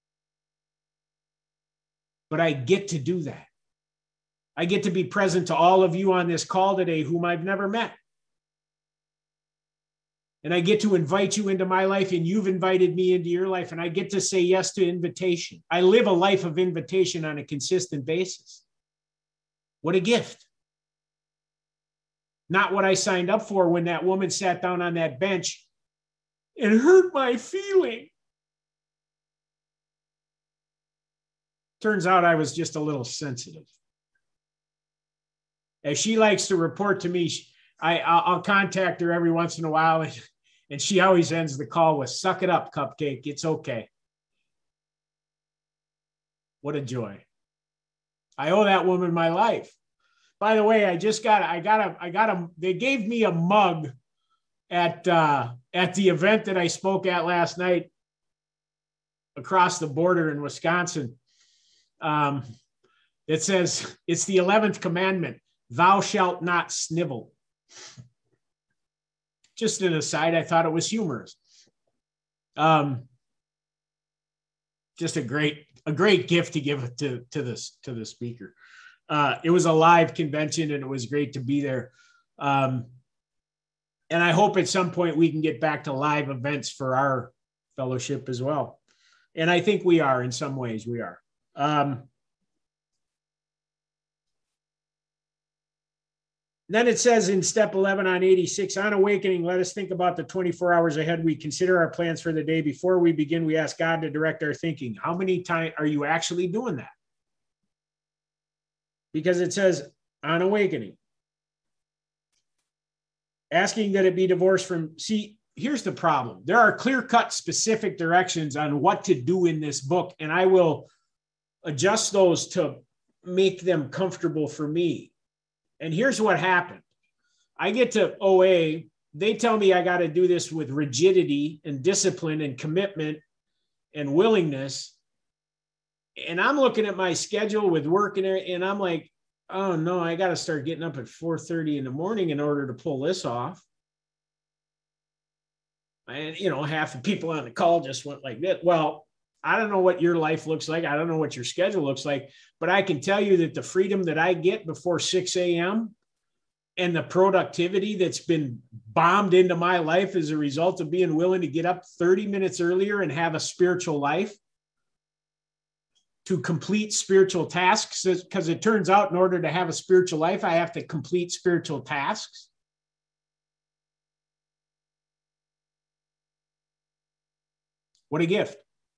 But I get to do that. I get to be present to all of you on this call today whom I've never met. And I get to invite you into my life, and you've invited me into your life, and I get to say yes to invitation. I live a life of invitation on a consistent basis. What a gift. Not what I signed up for when that woman sat down on that bench and hurt my feeling. Turns out I was just a little sensitive. As she likes to report to me, I, I'll contact her every once in a while, and, and she always ends the call with, "Suck it up, Cupcake. It's okay." What a joy. I owe that woman my life. By the way, I just got, I got a, I got a, they gave me a mug at, uh, at the event that I spoke at last night across the border in Wisconsin. Um, it says, it's the eleventh commandment, thou shalt not snivel. Just an aside, I thought it was humorous. Um, just a great, a great gift to give to, to this, to the speaker. Uh, it was a live convention, and it was great to be there. Um, and I hope at some point we can get back to live events for our fellowship as well. And I think we are, in some ways we are. Um, then it says in step eleven on eighty-six, on awakening, let us think about the twenty-four hours ahead. We consider our plans for the day. Before we begin, we ask God to direct our thinking. How many times are you actually doing that? Because it says on awakening, asking that it be divorced from, see, here's the problem. There are clear-cut specific directions on what to do in this book, and I will adjust those to make them comfortable for me. And here's what happened. I get to O A, they tell me I got to do this with rigidity and discipline and commitment and willingness. And I'm looking at my schedule with work and, and I'm like, oh no, I got to start getting up at four thirty in the morning in order to pull this off. And, you know, half the people on the call just went like this. Well, I don't know what your life looks like. I don't know what your schedule looks like, but I can tell you that the freedom that I get before six a.m. and the productivity that's been bombed into my life as a result of being willing to get up thirty minutes earlier and have a spiritual life, to complete spiritual tasks, because it turns out in order to have a spiritual life, I have to complete spiritual tasks. What a gift.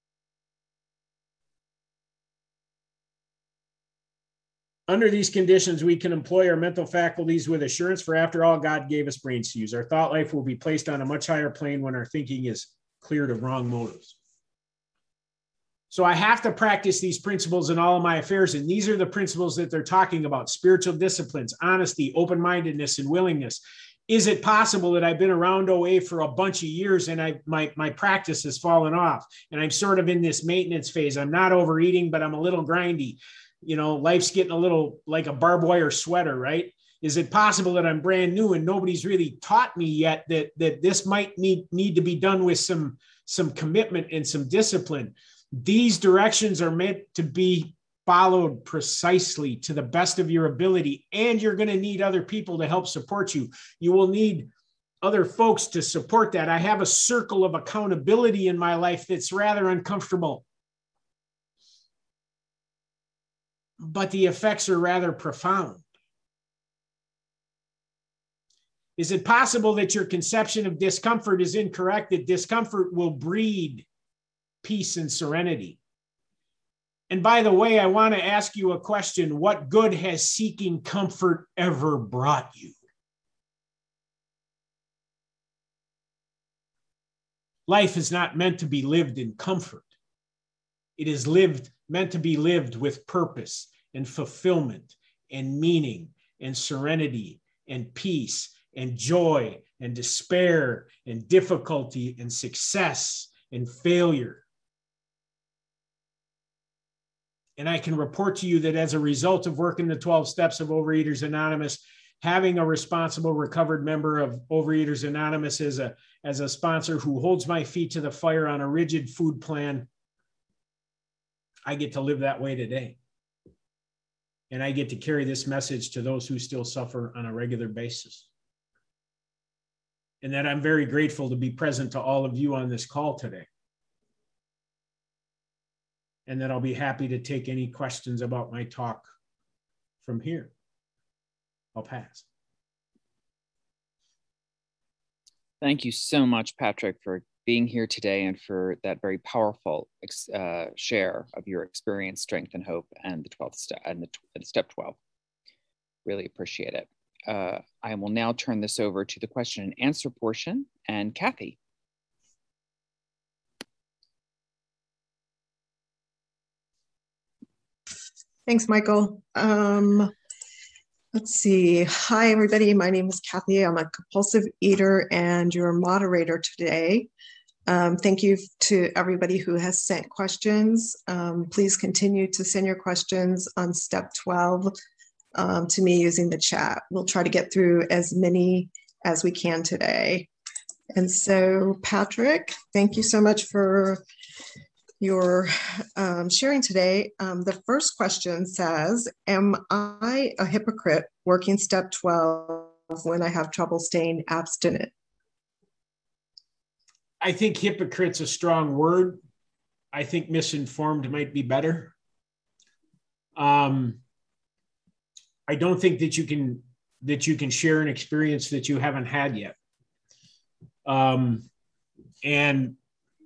Under these conditions, we can employ our mental faculties with assurance, for after all, God gave us brains to use. Our thought life will be placed on a much higher plane when our thinking is cleared of wrong motives. So I have to practice these principles in all of my affairs. And these are the principles that they're talking about: spiritual disciplines, honesty, open-mindedness, and willingness. Is it possible that I've been around O A for a bunch of years and I my my practice has fallen off and I'm sort of in this maintenance phase? I'm not overeating, but I'm a little grindy. You know, life's getting a little like a barbed wire sweater, right? Is it possible that I'm brand new and nobody's really taught me yet that that this might need need to be done with some some commitment and some discipline? These directions are meant to be followed precisely to the best of your ability, and you're going to need other people to help support you. You will need other folks to support that. I have a circle of accountability in my life that's rather uncomfortable, but the effects are rather profound. Is it possible that your conception of discomfort is incorrect, that discomfort will breed peace and serenity? And by the way, I want to ask you a question. What good has seeking comfort ever brought you? Life is not meant to be lived in comfort. It is lived, meant to be lived with purpose and fulfillment and meaning and serenity and peace and joy and despair and difficulty and success and failure. And I can report to you that as a result of working the twelve steps of Overeaters Anonymous, having a responsible, recovered member of Overeaters Anonymous as a, as a sponsor who holds my feet to the fire on a rigid food plan, I get to live that way today. And I get to carry this message to those who still suffer on a regular basis. And that I'm very grateful to be present to all of you on this call today. And that I'll be happy to take any questions about my talk from here. I'll pass. Thank you so much, Patrick, for being here today and for that very powerful uh, share of your experience, strength, and hope, and the twelfth step and the, the step twelve. Really appreciate it. Uh, I will now turn this over to the question and answer portion, and Kathy. Thanks, Michael. Um, let's see. Hi, everybody. My name is Kathy. I'm a compulsive eater and your moderator today. Um, thank you to everybody who has sent questions. Um, please continue to send your questions on step twelve um, to me using the chat. We'll try to get through as many as we can today. And so, Patrick, thank you so much for your um, sharing today. Um, the first question says, am I a hypocrite working step twelve when I have trouble staying abstinent? I think hypocrite's a strong word. I think misinformed might be better. Um, I don't think that you can that you can share an experience that you haven't had yet. Um, and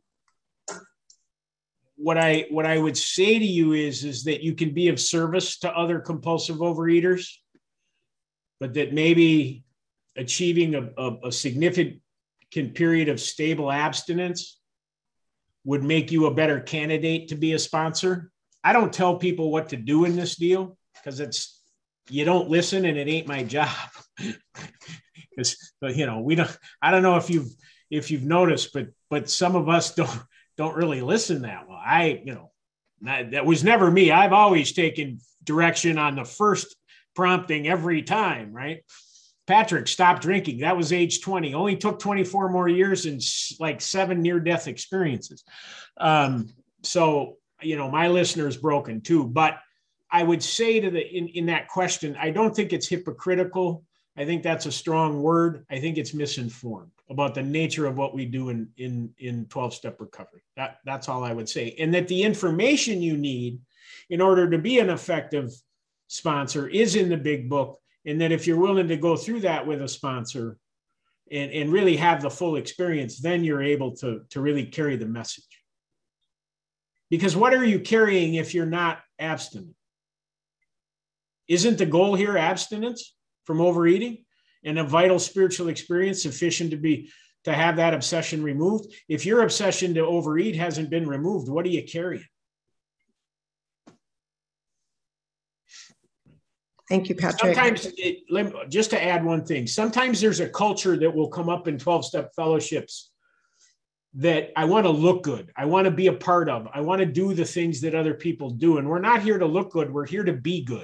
What I what I would say to you is, is that you can be of service to other compulsive overeaters, but that maybe achieving a, a, a significant period of stable abstinence would make you a better candidate to be a sponsor. I don't tell people what to do in this deal because it's you don't listen and it ain't my job. Because you know we don't. I don't know if you've if you've noticed, but but some of us don't. don't really listen that well. I, you know, not, that was never me. I've always taken direction on the first prompting every time, right? Patrick stopped drinking. That was age twenty. Only took twenty-four more years and like seven near-death experiences. Um, so, you know, my listener is broken too. But I would say to the in, in that question, I don't think it's hypocritical. I think that's a strong word. I think it's misinformed about the nature of what we do in, in, in twelve-step recovery. That, that's all I would say. And that the information you need in order to be an effective sponsor is in the big book. And that if you're willing to go through that with a sponsor and, and really have the full experience, then you're able to, to really carry the message. Because what are you carrying if you're not abstinent? Isn't the goal here abstinence from overeating and a vital spiritual experience sufficient to be to have that obsession removed? If your obsession to overeat hasn't been removed, what are you carrying? Thank you, Patrick. Sometimes, it, let- just to add one thing, sometimes there's a culture that will come up in twelve-step fellowships that I want to look good. I want to be a part of. I want to do the things that other people do. And we're not here to look good. We're here to be good.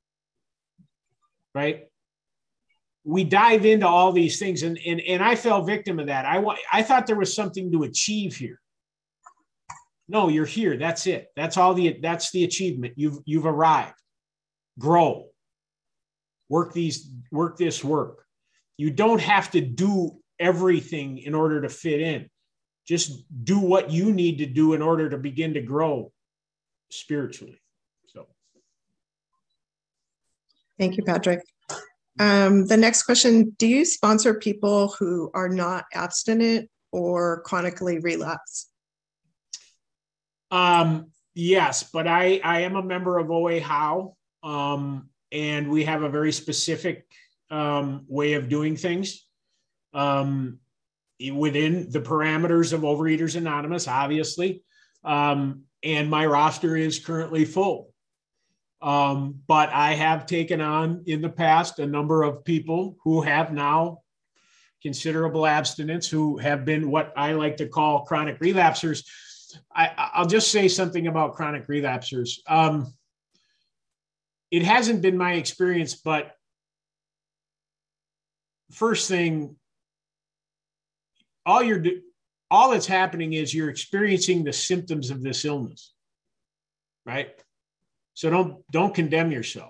Right? We dive into all these things, and, and, and I fell victim of that. I, I thought there was something to achieve here. No, you're here. That's it. That's all the, that's the achievement. You've, you've arrived. Grow. Work these, work this work. You don't have to do everything in order to fit in. Just do what you need to do in order to begin to grow spiritually. So, thank you, Patrick. Um, the next question, do you sponsor people who are not abstinent or chronically relapse? Um, yes, but I, I am a member of O A H O W, um, and we have a very specific um, way of doing things. Um, within the parameters of Overeaters Anonymous, obviously. Um, and my roster is currently full. Um, but I have taken on in the past a number of people who have now considerable abstinence, who have been what I like to call chronic relapsers. I, I'll just say something about chronic relapsers. Um, it hasn't been my experience, but first thing, all you're do, all that's happening is you're experiencing the symptoms of this illness, right? So don't don't condemn yourself.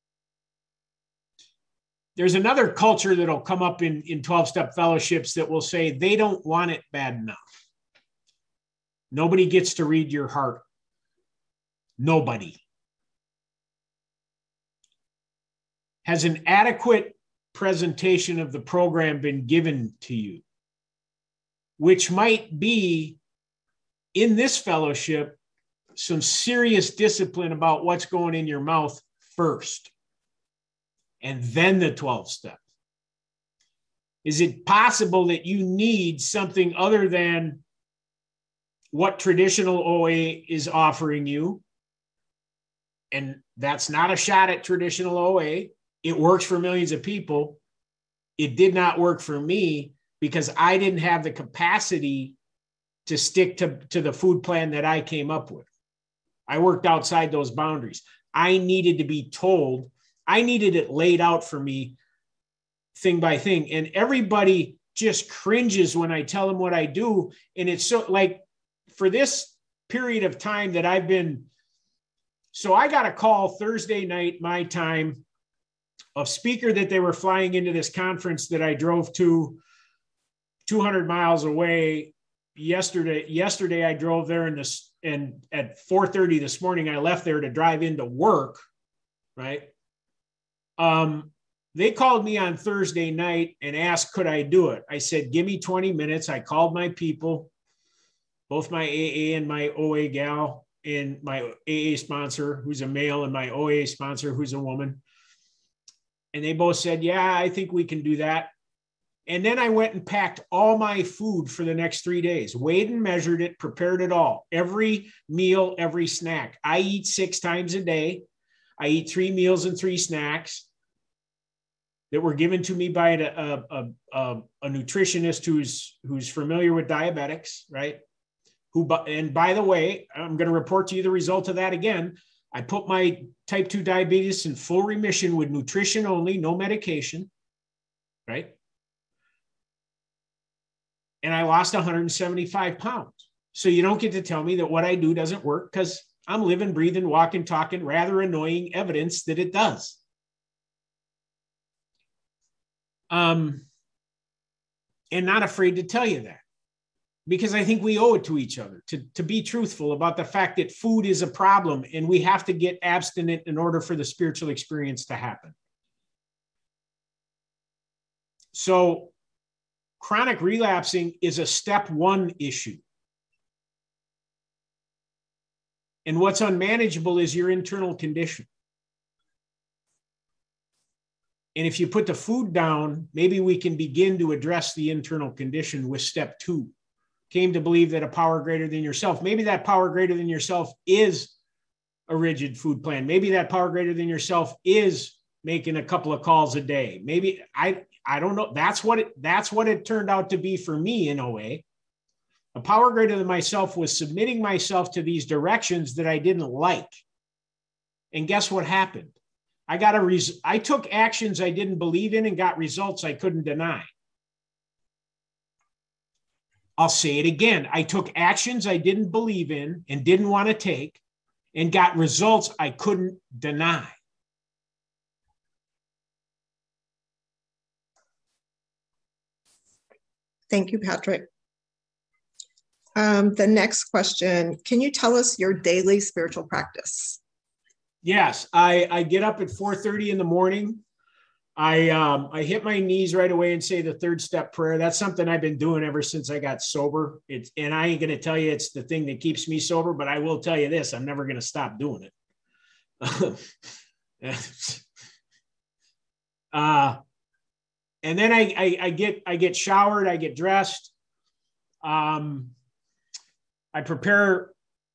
There's another culture that'll come up in in twelve-step fellowships that will say they don't want it bad enough. Nobody gets to read your heart. Nobody. Has an adequate presentation of the program been given to you? Which might be, in this fellowship, some serious discipline about what's going in your mouth first, and then the twelve step. Is it possible that you need something other than what traditional O A is offering you? And that's not a shot at traditional O A. It works for millions of people. It did not work for me, because I didn't have the capacity to stick to, to the food plan that I came up with. I worked outside those boundaries. I needed to be told, I needed it laid out for me thing by thing. And everybody just cringes when I tell them what I do. And it's so like, for this period of time that I've been, so I got a call Thursday night, my time, of speaker that they were flying into this conference that I drove to two hundred miles away. Yesterday, yesterday I drove there in this, and at four thirty this morning, I left there to drive into work, right? Um, they called me on Thursday night and asked, could I do it? I said, give me twenty minutes. I called my people, both my A A and my O A gal, and my A A sponsor, who's a male, and my O A sponsor, who's a woman. And they both said, yeah, I think we can do that. And then I went and packed all my food for the next three days, weighed and measured it, prepared it all, every meal, every snack. I eat six times a day. I eat three meals and three snacks that were given to me by a, a, a, a nutritionist who's, who's familiar with diabetics, right? Who, and by the way, I'm going to report to you the result of that again. I put my type two diabetes in full remission with nutrition only, no medication, right? And I lost one hundred seventy-five pounds. So you don't get to tell me that what I do doesn't work, because I'm living, breathing, walking, talking, rather annoying evidence that it does. Um, and not afraid to tell you that, because I think we owe it to each other to, to be truthful about the fact that food is a problem and we have to get abstinent in order for the spiritual experience to happen. So chronic relapsing is a step one issue. And what's unmanageable is your internal condition. And if you put the food down, maybe we can begin to address the internal condition with step two. Came to believe that a power greater than yourself, maybe that power greater than yourself is a rigid food plan. Maybe that power greater than yourself is making a couple of calls a day. Maybe I, I don't know. That's what it, that's what it turned out to be for me in a way. A power greater than myself was submitting myself to these directions that I didn't like. And guess what happened? I got a res- I took actions I didn't believe in and got results I couldn't deny. I'll say it again. I took actions I didn't believe in and didn't want to take and got results I couldn't deny. Thank you, Patrick. Um, the next question, can you tell us your daily spiritual practice? Yes, I, I get up at four thirty in the morning. I um, I hit my knees right away and say the third step prayer. That's something I've been doing ever since I got sober. It's, and I ain't going to tell you it's the thing that keeps me sober, but I will tell you this, I'm never going to stop doing it. uh, and then I, I, I get I get showered, I get dressed. Um, I prepare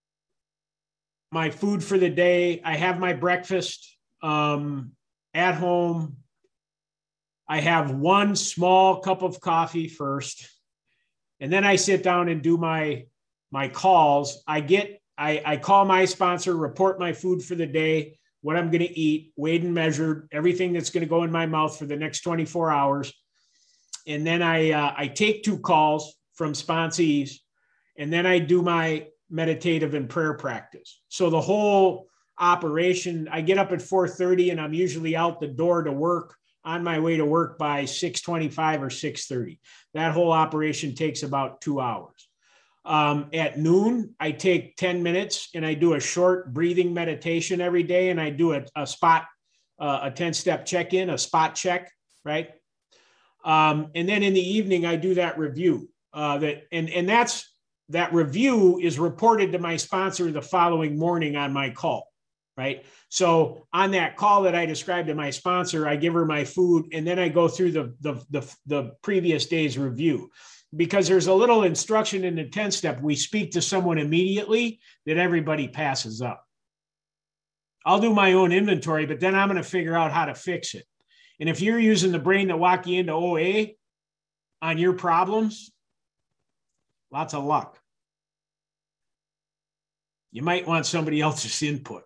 my food for the day. I have my breakfast um, at home. I have one small cup of coffee first, and then I sit down and do my, my calls. I get, I, I call my sponsor, report my food for the day, what I'm going to eat, weighed and measured, everything that's going to go in my mouth for the next twenty-four hours. And then I, uh, I take two calls from sponsees, and then I do my meditative and prayer practice. So the whole operation, I get up at four thirty and I'm usually out the door to work, on my way to work by six twenty-five or six thirty. That whole operation takes about two hours. Um, at noon, I take ten minutes and I do a short breathing meditation every day. And I do a, a spot, uh, a ten step check-in, a spot check, right? Um, and then in the evening, I do that review uh, that, and, and that's, that review is reported to my sponsor the following morning on my call, right? So on that call that I described to my sponsor, I give her my food, and then I go through the, the, the, the previous day's review. Because there's a little instruction in the ten step. We speak to someone immediately that everybody passes up. I'll do my own inventory, but then I'm going to figure out how to fix it. And if you're using the brain that walk you into O A on your problems, lots of luck. You might want somebody else's input.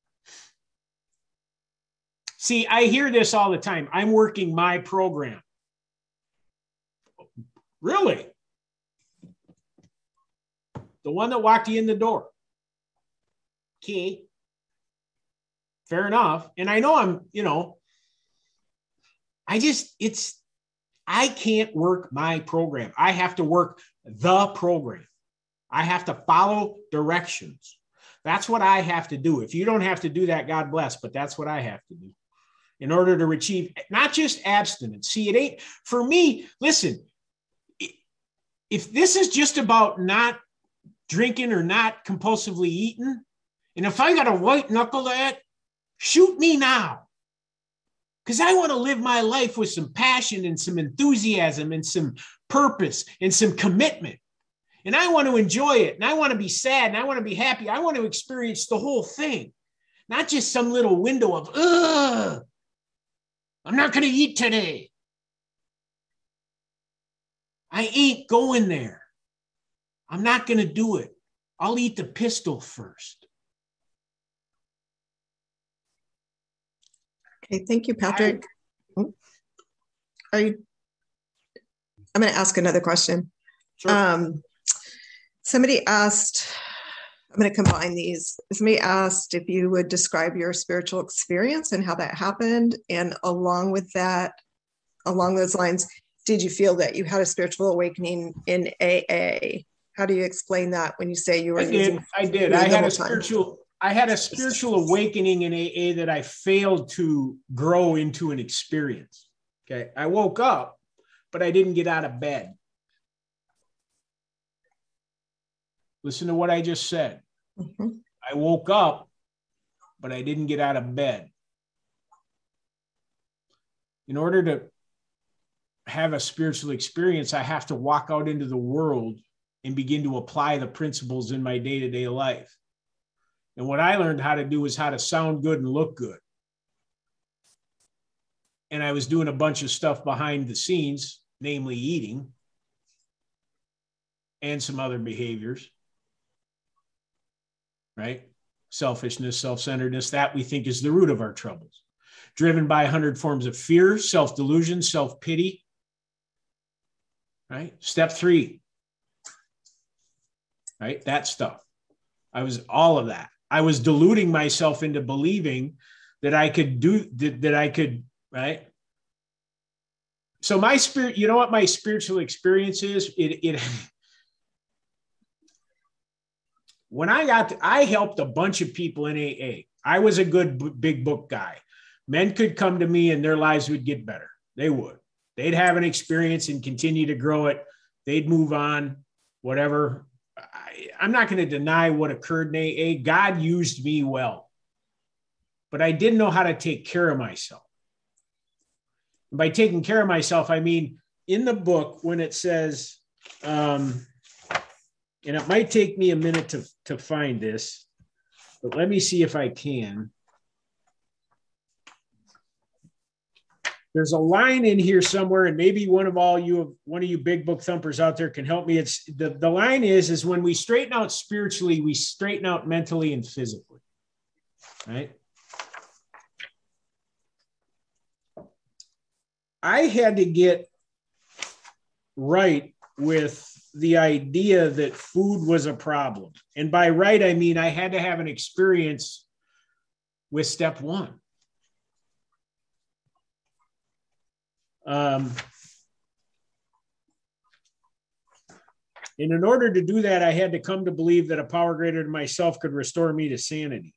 See, I hear this all the time. I'm working my program. Really? The one that walked you in the door. Okay. Fair enough. And I know I'm, you know, I just, it's, I can't work my program. I have to work the program. I have to follow directions. That's what I have to do. If you don't have to do that, God bless, but that's what I have to do in order to achieve not just abstinence. See, it ain't for me. Listen, if this is just about not drinking or not compulsively eating, and if I got a white knuckle that, shoot me now. Because I want to live my life with some passion and some enthusiasm and some purpose and some commitment. And I want to enjoy it. And I want to be sad and I want to be happy. I want to experience the whole thing, not just some little window of, ugh, I'm not going to eat today. I ain't going there. I'm not going to do it. I'll eat the pistol first. Okay, thank you, Patrick. I, Are you? I'm going to ask another question. Sure. Um, somebody asked, I'm going to combine these. Somebody asked if you would describe your spiritual experience and how that happened. And along with that, along those lines, did you feel that you had a spiritual awakening in A A? How do you explain that when you say you were I using? did. I did. I had a spiritual, I had a spiritual awakening in A A that I failed to grow into an experience. Okay. I woke up, but I didn't get out of bed. Listen to what I just said. Mm-hmm. I woke up, but I didn't get out of bed. In order to have a spiritual experience, I have to walk out into the world and begin to apply the principles in my day-to-day life. And what I learned how to do is how to sound good and look good. and I was doing a bunch of stuff behind the scenes, namely eating and some other behaviors, right? Selfishness, self-centeredness, that we think is the root of our troubles. Driven by a hundred forms of fear, self-delusion, self-pity, right? Step three, right? That stuff. I was all of that. I was deluding myself into believing that I could do, that, that I could, right? So my spirit, you know what my spiritual experience is? It, it, when I got, to, I helped a bunch of people in A A. I was a good b- big book guy. Men could come to me and their lives would get better. They would. They'd have an experience and continue to grow it. They'd move on, whatever. I, I'm not going to deny what occurred in A A. God used me well, but I didn't know how to take care of myself. And by taking care of myself, I mean, in the book, when it says, um, and it might take me a minute to, to find this, but let me see if I can. There's a line in here somewhere, and maybe one of all you, one of you big book thumpers out there can help me. It's the, the line is, is when we straighten out spiritually, we straighten out mentally and physically, right? I had to get right with the idea that food was a problem. And by right, I mean, I had to have an experience with step one. Um, and in order to do that, I had to come to believe that a power greater than myself could restore me to sanity.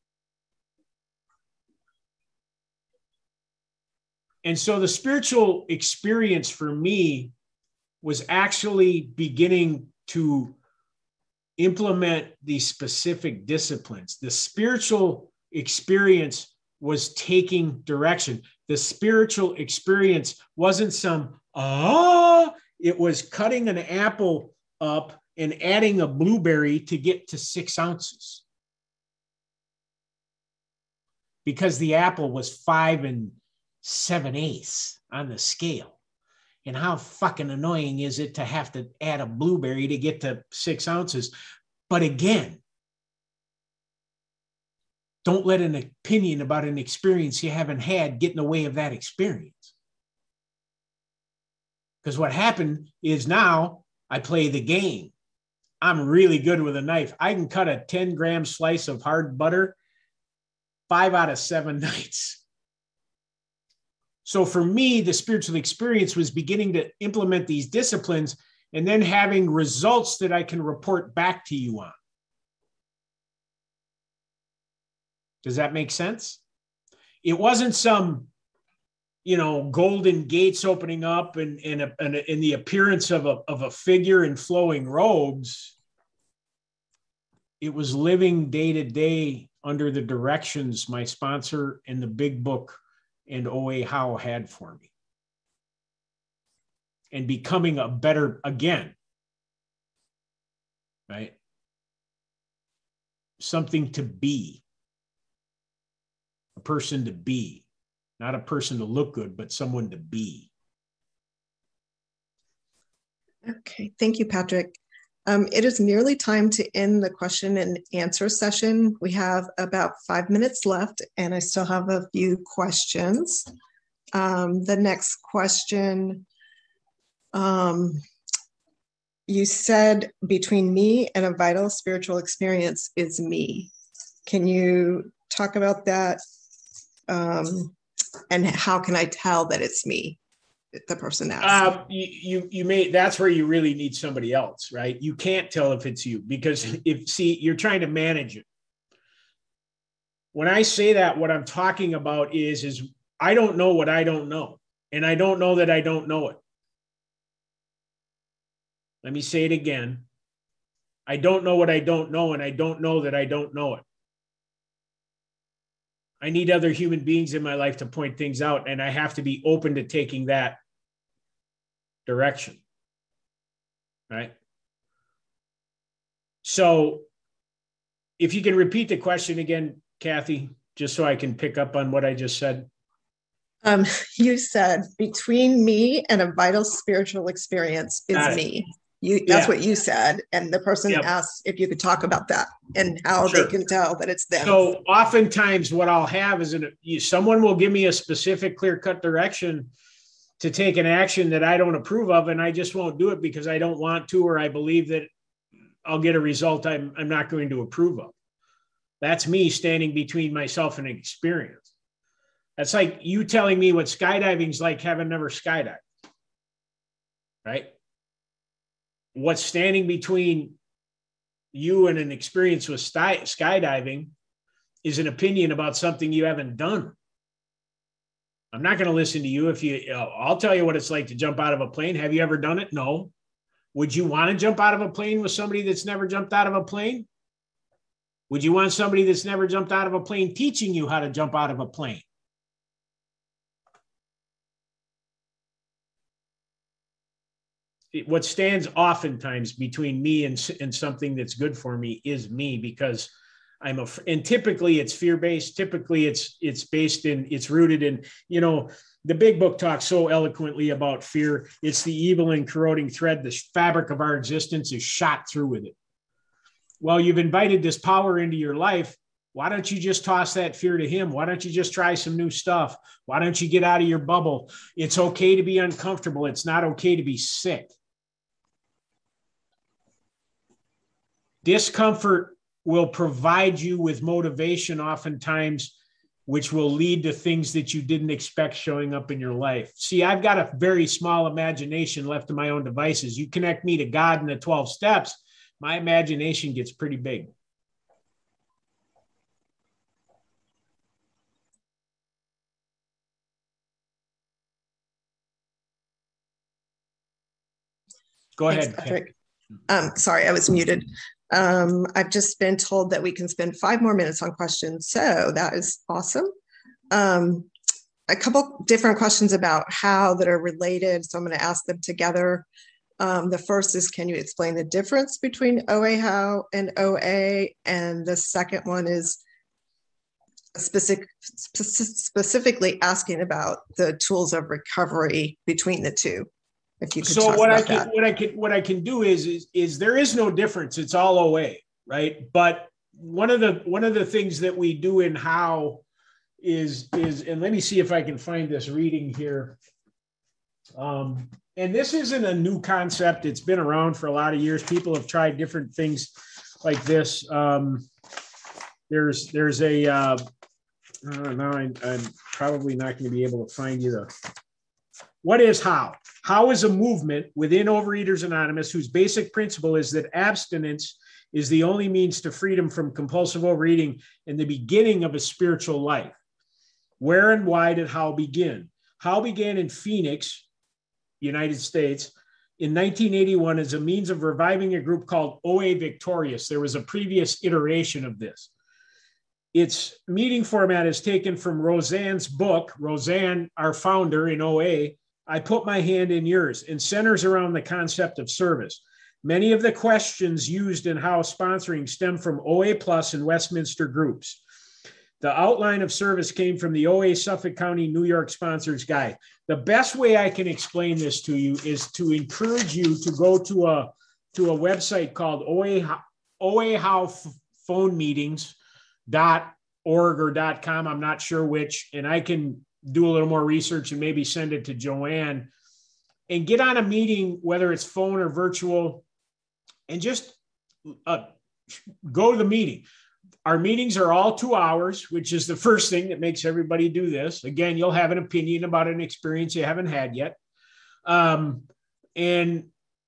And so the spiritual experience for me was actually beginning to implement these specific disciplines. The spiritual experience was taking direction. The spiritual experience wasn't some, ah, it was cutting an apple up and adding a blueberry to get to six ounces. Because the apple was five and seven eighths on the scale. And how fucking annoying is it to have to add a blueberry to get to six ounces? But again, don't let an opinion about an experience you haven't had get in the way of that experience. Because what happened is now I play the game. I'm really good with a knife. I can cut a ten gram slice of hard butter five out of seven nights. So for me, the spiritual experience was beginning to implement these disciplines and then having results that I can report back to you on. Does that make sense? It wasn't some, you know, golden gates opening up and, and, a, and, a, and the appearance of a, of a figure in flowing robes. It was living day to day under the directions my sponsor and the big book and O A Howe had for me. And becoming a better, again, right? Something to be. A person to be. Not a person to look good, but someone to be. Okay, thank you, Patrick. Um, it is nearly time to end the question and answer session. We have about five minutes left, and I still have a few questions. Um, the next question, um, you said between me and a vital spiritual experience is me. Can you talk about that? Um, and how can I tell that it's me? The person asked. Uh, you, you, you may, that's where you really need somebody else, right? You can't tell if it's you because if, see, you're trying to manage it. When I say that, what I'm talking about is, is I don't know what I don't know. And I don't know that I don't know it. Let me say it again. I don't know what I don't know, and I don't know that I don't know it. I need other human beings in my life to point things out, and I have to be open to taking that direction, right? So if you can repeat the question again, Kathy, just so I can pick up on what I just said. Um, you said between me and a vital spiritual experience is me. You, that's Yeah. what you said. And the person Yep. asked if you could talk about that and how Sure. they can tell that it's them. So oftentimes what I'll have is an, you, someone will give me a specific clear-cut direction to take an action that I don't approve of, and I just won't do it because I don't want to, or I believe that I'll get a result I'm, I'm not going to approve of. That's me standing between myself and experience. That's like you telling me what skydiving is like, having never skydived, right? What's standing between you and an experience with sky, skydiving is an opinion about something you haven't done. I'm not going to listen to you if you, I'll tell you what it's like to jump out of a plane. Have you ever done it? No. Would you want to jump out of a plane with somebody that's never jumped out of a plane? Would you want somebody that's never jumped out of a plane teaching you how to jump out of a plane? What stands oftentimes between me and, and something that's good for me is me, because I'm a, and typically it's fear-based. Typically it's, it's based in, it's rooted in, you know, the big book talks so eloquently about fear. It's the evil and corroding thread. The fabric of our existence is shot through with it. Well, you've invited this power into your life. Why don't you just toss that fear to him? Why don't you just try some new stuff? Why don't you get out of your bubble? It's okay to be uncomfortable. It's not okay to be sick. Discomfort will provide you with motivation oftentimes, which will lead to things that you didn't expect showing up in your life. See, I've got a very small imagination left to my own devices. You connect me to God in the twelve steps, my imagination gets pretty big. Go Thanks, ahead, Patrick. Um, sorry, I was muted. Um, I've just been told that we can spend five more minutes on questions, so that is awesome. Um, a couple different questions about how that are related, so I'm going to ask them together. Um, the first is, can you explain the difference between O A how and O A? And the second one is specific, specifically asking about the tools of recovery between the two. If you could so talk what about I can that. what I can what I can do is, is is there is no difference. It's all O A, right? But one of the one of the things that we do in how is is and let me see if I can find this reading here. Um, and this isn't a new concept. It's been around for a lot of years. People have tried different things like this. Um, there's there's a uh, uh, now I, I'm probably not going to be able to find you the. What is how? How is a movement within Overeaters Anonymous whose basic principle is that abstinence is the only means to freedom from compulsive overeating and the beginning of a spiritual life. Where and why did how begin? How began in Phoenix, United States, in nineteen eighty-one as a means of reviving a group called O A Victorious. There was a previous iteration of this. Its meeting format is taken from Roseanne's book, Roseanne, our founder in O A, I Put My Hand in Yours, and centers around the concept of service. Many of the questions used in how sponsoring stem from O A Plus and Westminster groups. The outline of service came from the O A Suffolk County, New York Sponsors Guide. The best way I can explain this to you is to encourage you to go to a, to a website called O A, O A How Phone Meetings dot org or .com. I'm not sure which, and I can do a little more research and maybe send it to Joanne and get on a meeting, whether it's phone or virtual, and just uh, go to the meeting. Our meetings are all two hours, which is the first thing that makes everybody do this. Again, you'll have an opinion about an experience you haven't had yet. Um, and,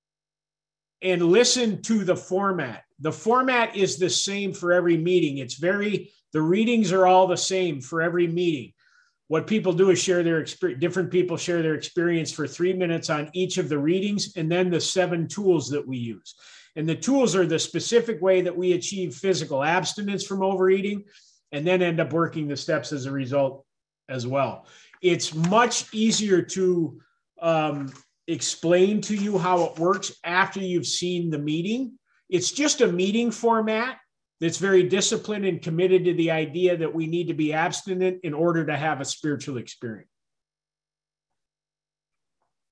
and listen to the format. The format is the same for every meeting. It's very, the readings are all the same for every meeting. What people do is share their experience, different people share their experience for three minutes on each of the readings, and then the seven tools that we use. And the tools are the specific way that we achieve physical abstinence from overeating and then end up working the steps as a result as well. It's much easier to um, explain to you how it works after you've seen the meeting. It's just a meeting format that's very disciplined and committed to the idea that we need to be abstinent in order to have a spiritual experience.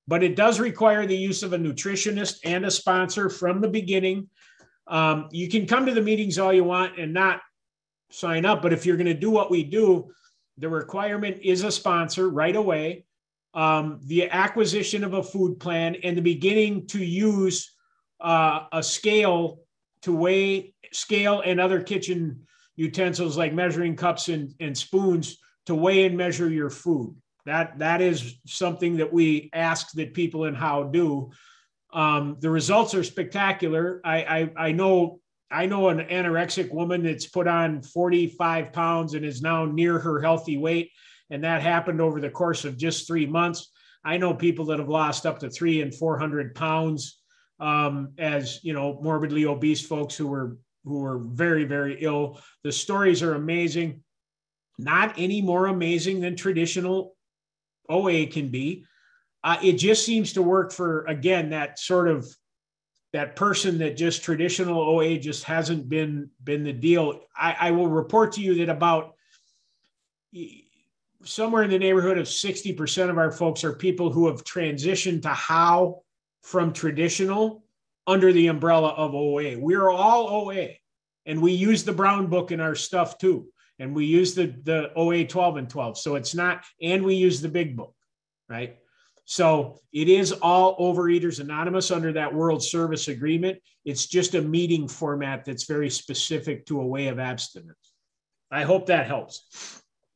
but it does require the use of a nutritionist and a sponsor from the beginning. Um, you can come to the meetings all you want and not sign up, but if you're going to do what we do, the requirement is a sponsor right away, um, the acquisition of a food plan, and the beginning to use uh, a scale to weigh, scale and other kitchen utensils like measuring cups and, and spoons to weigh and measure your food. That, that is something that we ask that people in How do. Um, the results are spectacular. I, I, I know I know an anorexic woman that's put on forty-five pounds and is now near her healthy weight. And that happened over the course of just three months. I know people that have lost up to three and four hundred pounds um, as, you know, morbidly obese folks who were, who were very, very ill. The stories are amazing. Not any more amazing than traditional O A can be. Uh, it just seems to work for, again, that sort of that person that just traditional O A just hasn't been, been the deal. I, I will report to you that about somewhere in the neighborhood of sixty percent of our folks are people who have transitioned to How from traditional under the umbrella of O A. We're all O A, and we use the Brown Book in our stuff too. And we use the, the O A twelve and twelve. So it's not, and we use the big book, right? So it is all Overeaters Anonymous under that World Service Agreement. It's just a meeting format that's very specific to a way of abstinence. I hope that helps.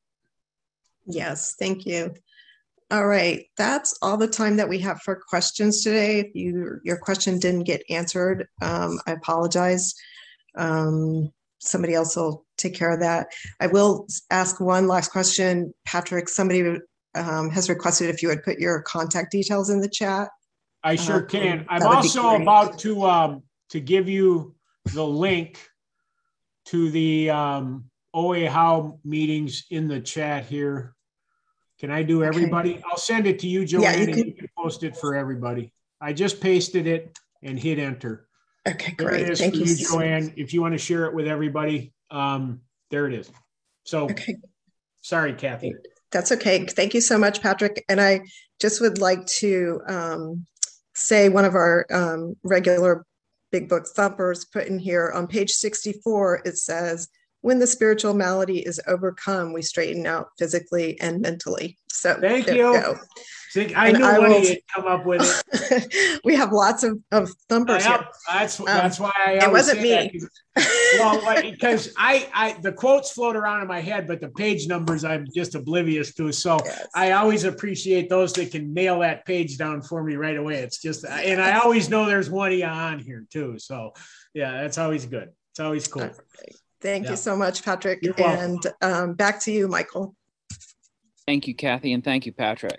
Yes, thank you. All right, that's all the time that we have for questions today. If you, your question didn't get answered, um, I apologize. Um, somebody else will take care of that. I will ask one last question. Patrick, somebody um, has requested if you would put your contact details in the chat. I sure uh, can. I'm also about to um, to give you the link to the um, O A How meetings in the chat here. Can I do everybody? Okay. I'll send it to you, Joanne, yeah, you and you can post it for everybody. I just pasted it and hit enter. Okay, there great. It is Thank for you, you, Joanne. If you want to share it with everybody, um, there it is. So, okay. Sorry, Kathy. That's okay. Thank you so much, Patrick. And I just would like to um, say one of our um, regular Big Book thumpers put in here on page sixty-four, it says, when the spiritual malady is overcome, we straighten out physically and mentally. So thank you. you go. See, I and knew I will, would come up with it. We have lots of, of thumpers uh, here. That's that's um, why I it wasn't me. Well, because I, I the quotes float around in my head, but the page numbers I'm just oblivious to. So yes. I always appreciate those that can nail that page down for me right away. It's just, and I always know there's one of you on here too. So yeah, that's always good. It's always cool. Okay. Thank yeah. you so much, Patrick. You're and um, back to you, Michael. Thank you, Kathy, and thank you, Patrick.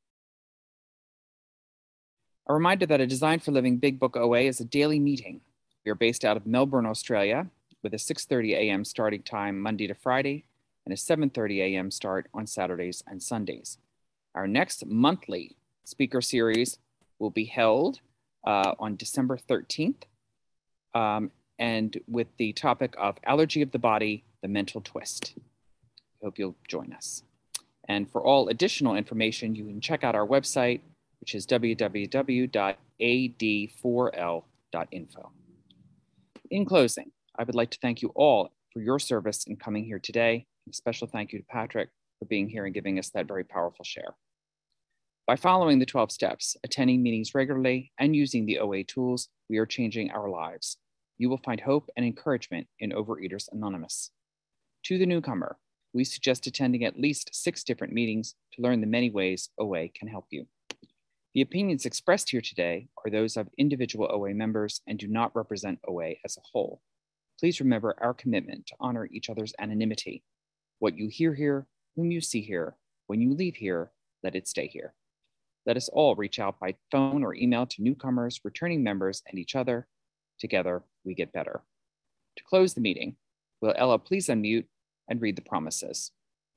A reminder that a Design for Living Big Book O A is a daily meeting. We are based out of Melbourne, Australia, with a six thirty a m starting time Monday to Friday and a seven thirty a m start on Saturdays and Sundays. Our next monthly speaker series will be held uh, on December thirteenth, um, and with the topic of Allergy of the Body, the Mental Twist. I hope you'll join us. And for all additional information, you can check out our website, which is w w w dot a d four l dot info. In closing, I would like to thank you all for your service in coming here today. A special thank you to Patrick for being here and giving us that very powerful share. By following the twelve steps, attending meetings regularly, and using the O A tools, we are changing our lives. You will find hope and encouragement in Overeaters Anonymous. To the newcomer, we suggest attending at least six different meetings to learn the many ways O A can help you. The opinions expressed here today are those of individual O A members and do not represent O A as a whole. Please remember our commitment to honor each other's anonymity. What you hear here, whom you see here, when you leave here, let it stay here. Let us all reach out by phone or email to newcomers, returning members, and each other. Together, we get better. To close the meeting, will Ella please unmute and read the promises?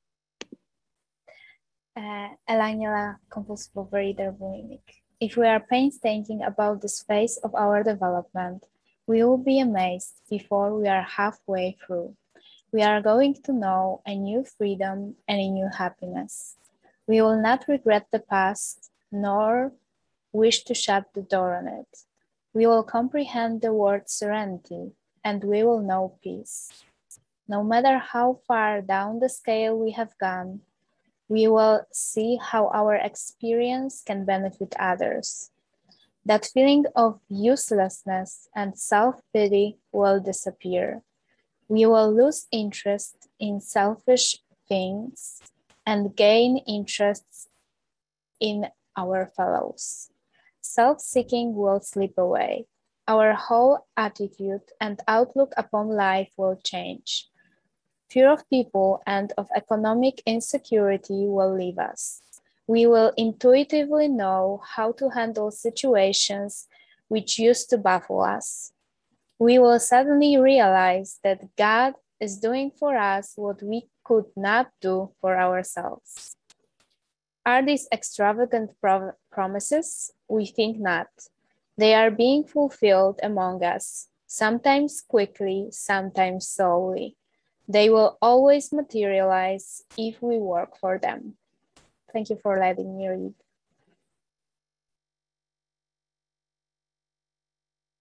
Uh, Elangela, compulsive overeater, bulimic. If we are painstaking about this phase of our development, we will be amazed before we are halfway through. We are going to know a new freedom and a new happiness. We will not regret the past, nor wish to shut the door on it. We will comprehend the word serenity, and we will know peace. No matter how far down the scale we have gone, we will see how our experience can benefit others. That feeling of uselessness and self-pity will disappear. We will lose interest in selfish things and gain interest in our fellows. Self-seeking will slip away. Our whole attitude and outlook upon life will change. Fear of people and of economic insecurity will leave us. We will intuitively know how to handle situations which used to baffle us. We will suddenly realize that God is doing for us what we could not do for ourselves. Are these extravagant pro- promises? We think not. They are being fulfilled among us, sometimes quickly, sometimes slowly. They will always materialize if we work for them. Thank you for letting me read.